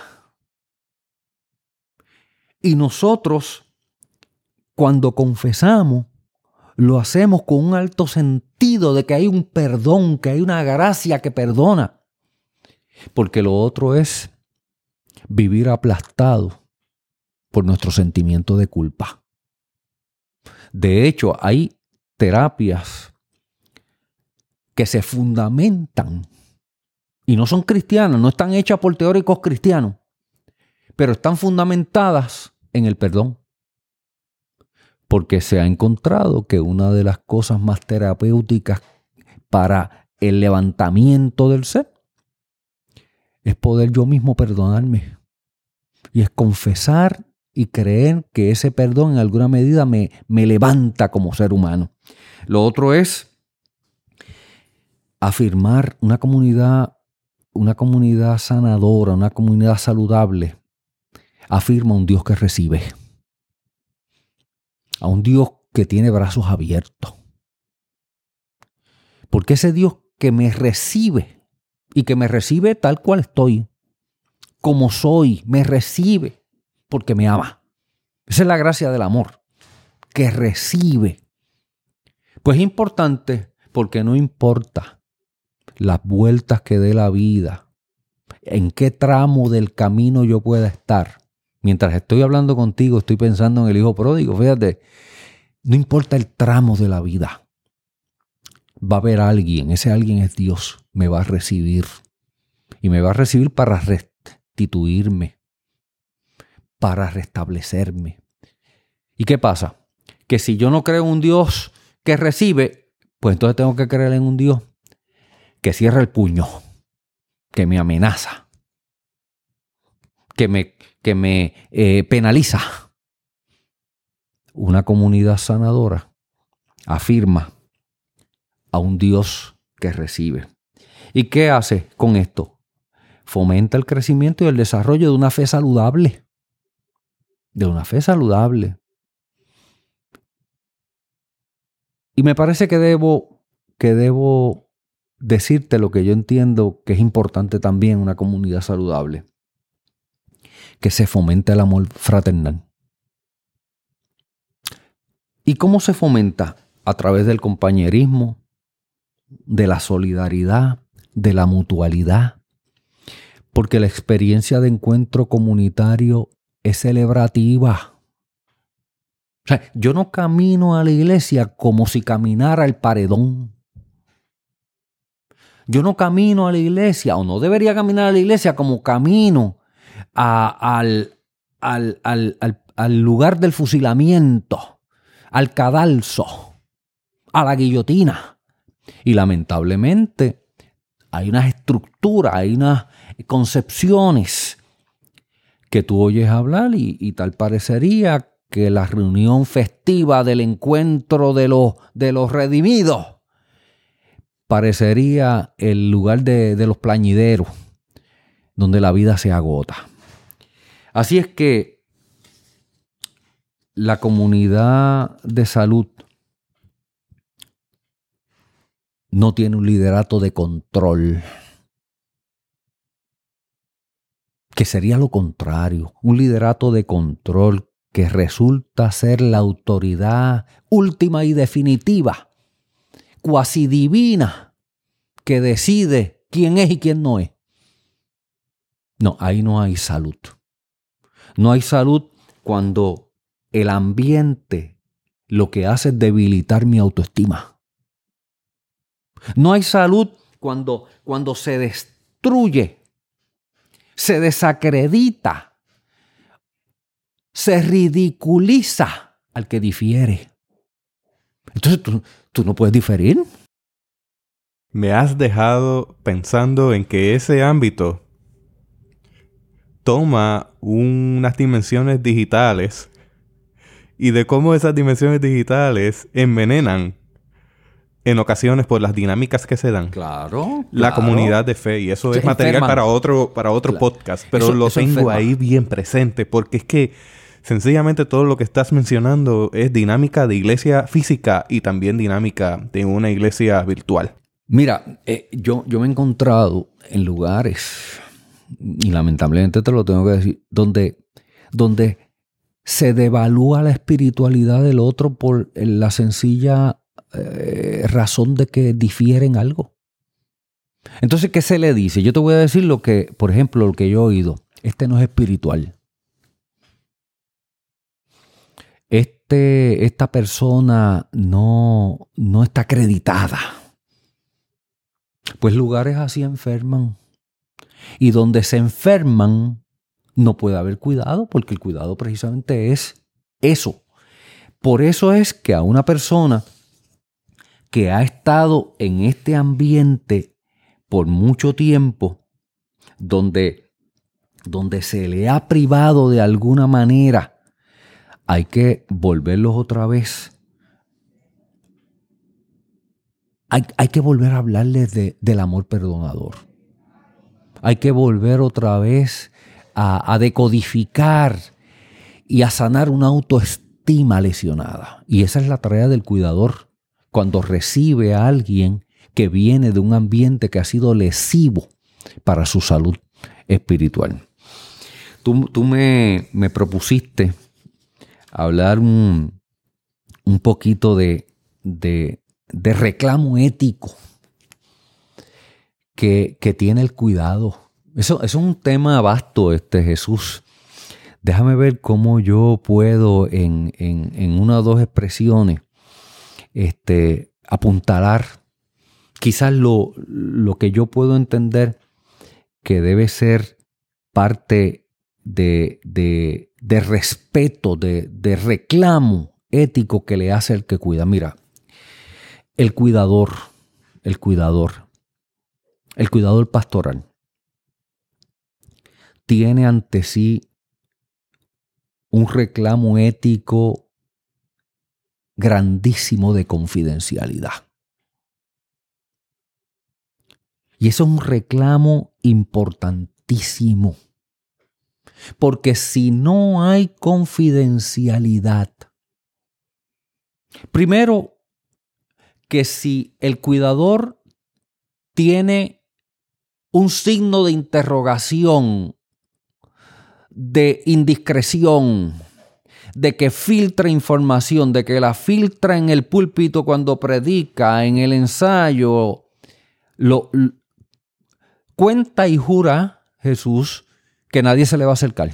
Y nosotros, cuando confesamos, lo hacemos con un alto sentido de que hay un perdón, que hay una gracia que perdona. Porque lo otro es vivir aplastado por nuestro sentimiento de culpa. De hecho, hay terapias que se fundamentan y no son cristianas, no están hechas por teóricos cristianos, pero están fundamentadas en el perdón. Porque se ha encontrado que una de las cosas más terapéuticas para el levantamiento del ser es poder yo mismo perdonarme. Y es confesar y creer que ese perdón en alguna medida me levanta como ser humano. Lo otro es afirmar una comunidad sanadora, una comunidad saludable. Afirma un Dios que recibe. A un Dios que tiene brazos abiertos. Porque ese Dios que me recibe y que me recibe tal cual estoy, como soy, me recibe porque me ama. Esa es la gracia del amor, que recibe. Pues es importante porque no importa las vueltas que dé la vida, en qué tramo del camino yo pueda estar. Mientras estoy hablando contigo, estoy pensando en el hijo pródigo. Fíjate, no importa el tramo de la vida. Va a haber alguien, ese alguien es Dios, me va a recibir. Y me va a recibir para restituirme, para restablecerme. ¿Y qué pasa? Que si yo no creo en un Dios que recibe, pues entonces tengo que creer en un Dios que cierra el puño, que me amenaza, que me penaliza. Una comunidad sanadora afirma a un Dios que recibe. ¿Y qué hace con esto? Fomenta el crecimiento y el desarrollo de una fe saludable. De una fe saludable. Y me parece que debo decirte lo que yo entiendo que es importante también en una comunidad saludable. Que se fomente el amor fraternal. ¿Y cómo se fomenta? A través del compañerismo, de la solidaridad, de la mutualidad. Porque la experiencia de encuentro comunitario es celebrativa. O sea, yo no camino a la iglesia como si caminara al paredón. Yo no camino a la iglesia, o no debería caminar a la iglesia como camino al lugar del fusilamiento, al cadalso, a la guillotina. Y lamentablemente hay unas estructuras, hay unas concepciones que tú oyes hablar y tal parecería que la reunión festiva del encuentro de los redimidos parecería el lugar de los plañideros, donde la vida se agota. Así es que la comunidad de salud no tiene un liderato de control, que sería lo contrario, un liderato de control que resulta ser la autoridad última y definitiva, cuasi divina, que decide quién es y quién no es. No, ahí no hay salud. No hay salud cuando el ambiente lo que hace es debilitar mi autoestima. No hay salud cuando se destruye, se desacredita, se ridiculiza al que difiere. Entonces tú no puedes diferir. Me has dejado pensando en que ese ámbito toma unas dimensiones digitales y de cómo esas dimensiones digitales envenenan en ocasiones por las dinámicas que se dan. Claro. La comunidad de fe. Y eso es material para otro podcast. Pero lo tengo ahí bien presente. Porque es que sencillamente todo lo que estás mencionando es dinámica de iglesia física y también dinámica de una iglesia virtual. Mira, yo me he encontrado en lugares, y lamentablemente te lo tengo que decir, donde se devalúa la espiritualidad del otro por la sencilla razón de que difieren algo. Entonces, ¿qué se le dice? Yo te voy a decir lo que, por ejemplo, lo que yo he oído. Este no es espiritual. Esta persona no está acreditada. Pues lugares así enferman. Y donde se enferman no puede haber cuidado, porque el cuidado precisamente es eso. Por eso es que a una persona que ha estado en este ambiente por mucho tiempo, donde se le ha privado de alguna manera, hay que volverlos otra vez. Hay que volver a hablarles del amor perdonador. Hay que volver otra vez a decodificar y a sanar una autoestima lesionada. Y esa es la tarea del cuidador cuando recibe a alguien que viene de un ambiente que ha sido lesivo para su salud espiritual. Tú me propusiste hablar un poquito de reclamo ético que tiene el cuidado. Eso es un tema vasto, Jesús. Déjame ver cómo yo puedo en una o dos expresiones apuntalar quizás lo que yo puedo entender que debe ser parte de respeto, de reclamo ético que le hace el que cuida. Mira, el cuidador pastoral tiene ante sí un reclamo ético grandísimo de confidencialidad. Y eso es un reclamo importantísimo. Porque si no hay confidencialidad, primero, que si el cuidador tiene un signo de interrogación, de indiscreción, de que filtra información, de que la filtra en el púlpito cuando predica, en el ensayo, cuenta y jura Jesús que nadie se le va a acercar.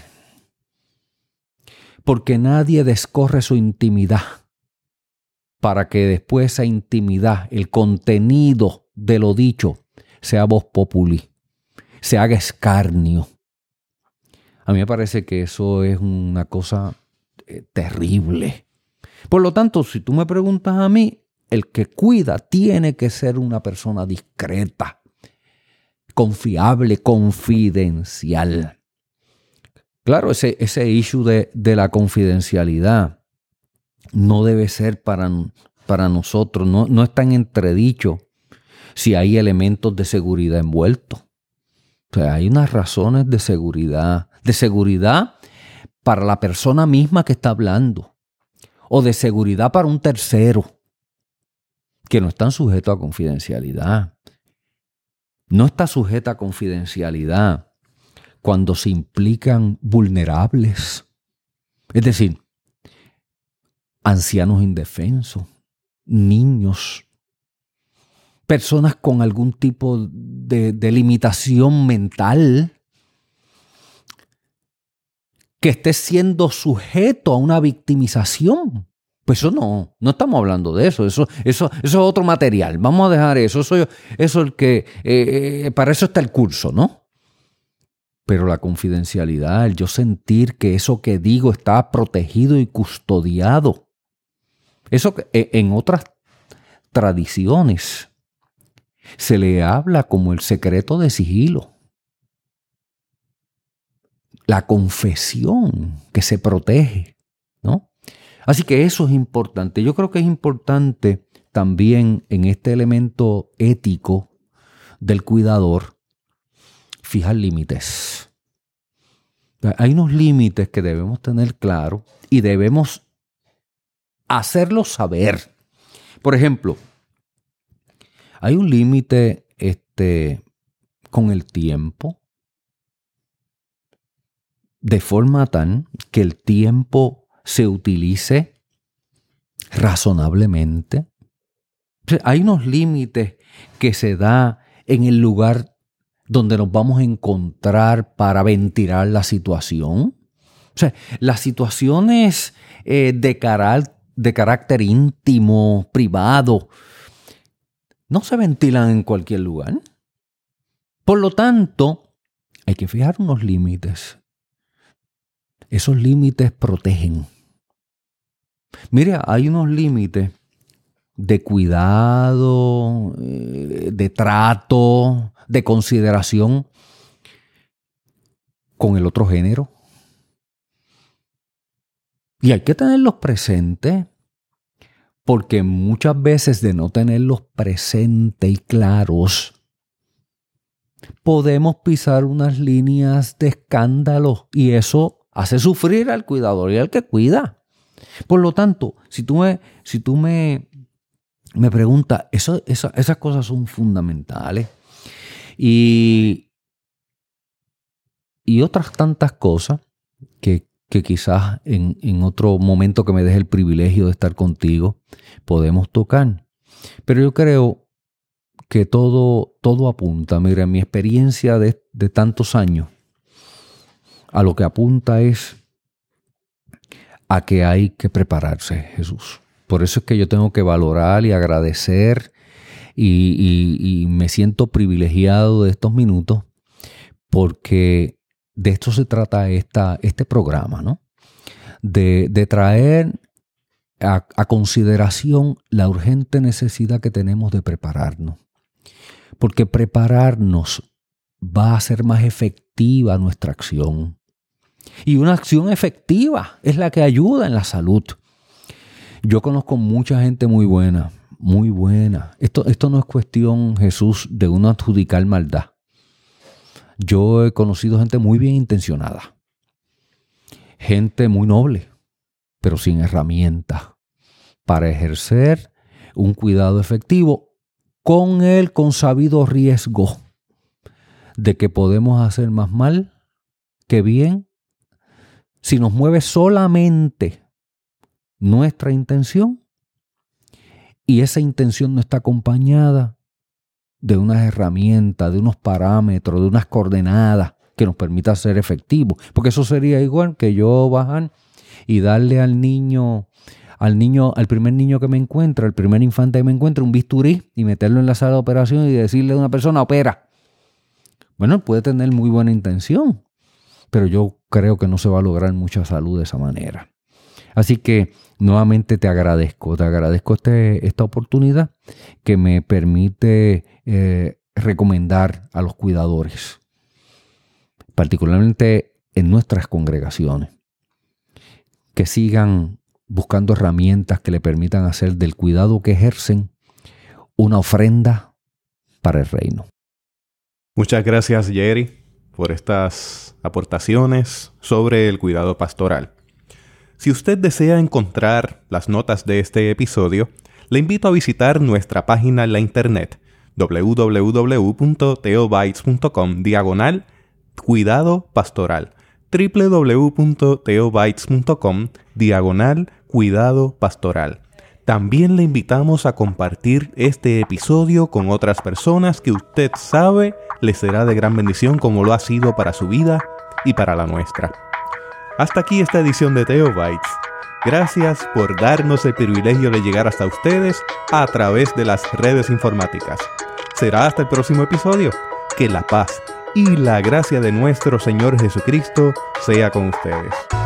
Porque nadie descorre su intimidad para que después esa intimidad, el contenido de lo dicho, sea voz populi, se haga escarnio. A mí me parece que eso es una cosa terrible. Por lo tanto, si tú me preguntas a mí, el que cuida tiene que ser una persona discreta, confiable, confidencial. Claro, ese issue de la confidencialidad no debe ser para nosotros, no está en entredicho si hay elementos de seguridad envueltos. O sea, hay unas razones de seguridad para la persona misma que está hablando, o de seguridad para un tercero, que no están sujetos a confidencialidad. No está sujeta a confidencialidad cuando se implican vulnerables, es decir, ancianos indefensos, niños, personas con algún tipo de limitación mental, que esté siendo sujeto a una victimización. Pues eso no estamos hablando de eso. Eso es otro material. Vamos a dejar eso. Eso es el que para eso está el curso, ¿no? Pero la confidencialidad, el yo sentir que eso que digo está protegido y custodiado. Eso en otras tradiciones se le habla como el secreto de sigilo. La confesión que se protege, ¿no? Así que eso es importante. Yo creo que es importante también en este elemento ético del cuidador fijar límites. Hay unos límites que debemos tener claros y debemos hacerlos saber. Por ejemplo, hay un límite con el tiempo, de forma tal que el tiempo se utilice razonablemente. Hay unos límites que se da en el lugar donde nos vamos a encontrar para ventilar la situación. O sea, las situaciones de carácter íntimo, privado, no se ventilan en cualquier lugar. Por lo tanto, hay que fijar unos límites. Esos límites protegen. Mire, hay unos límites de cuidado, de trato, de consideración con el otro género. Y hay que tenerlos presentes, porque muchas veces de no tenerlos presentes y claros, podemos pisar unas líneas de escándalo y eso hace sufrir al cuidador y al que cuida. Por lo tanto, si tú me preguntas, esas cosas son fundamentales. Y otras tantas cosas que quizás en otro momento que me deje el privilegio de estar contigo podemos tocar. Pero yo creo que todo apunta, mira, mi experiencia de tantos años, a lo que apunta es a que hay que prepararse, Jesús. Por eso es que yo tengo que valorar y agradecer y me siento privilegiado de estos minutos, porque de esto se trata este programa, ¿no? De traer a consideración la urgente necesidad que tenemos de prepararnos. Porque prepararnos va a hacer más efectiva nuestra acción. Y una acción efectiva es la que ayuda en la salud. Yo conozco mucha gente muy buena, muy buena. Esto no es cuestión, Jesús, de uno adjudicar maldad. Yo he conocido gente muy bien intencionada, gente muy noble, pero sin herramientas para ejercer un cuidado efectivo con el consabido riesgo de que podemos hacer más mal que bien si nos mueve solamente nuestra intención y esa intención no está acompañada de unas herramientas, de unos parámetros, de unas coordenadas que nos permitan ser efectivos. Porque eso sería igual que yo bajar y darle al primer niño que me encuentre, al primer infante que me encuentre, un bisturí y meterlo en la sala de operación y decirle a una persona, opera. Bueno, él puede tener muy buena intención, pero yo creo que no se va a lograr mucha salud de esa manera. Así que nuevamente te agradezco esta oportunidad que me permite recomendar a los cuidadores, particularmente en nuestras congregaciones, que sigan buscando herramientas que le permitan hacer del cuidado que ejercen una ofrenda para el reino. Muchas gracias, Jerry, por estas aportaciones sobre el cuidado pastoral. Si usted desea encontrar las notas de este episodio, le invito a visitar nuestra página en la internet www.theobites.com/cuidado pastoral, www.theobites.com/cuidado pastoral. También le invitamos a compartir este episodio con otras personas que usted sabe le será de gran bendición como lo ha sido para su vida y para la nuestra. Hasta aquí esta edición de Theobites. Gracias por darnos el privilegio de llegar hasta ustedes a través de las redes informáticas. Será hasta el próximo episodio. Que la paz y la gracia de nuestro Señor Jesucristo sea con ustedes.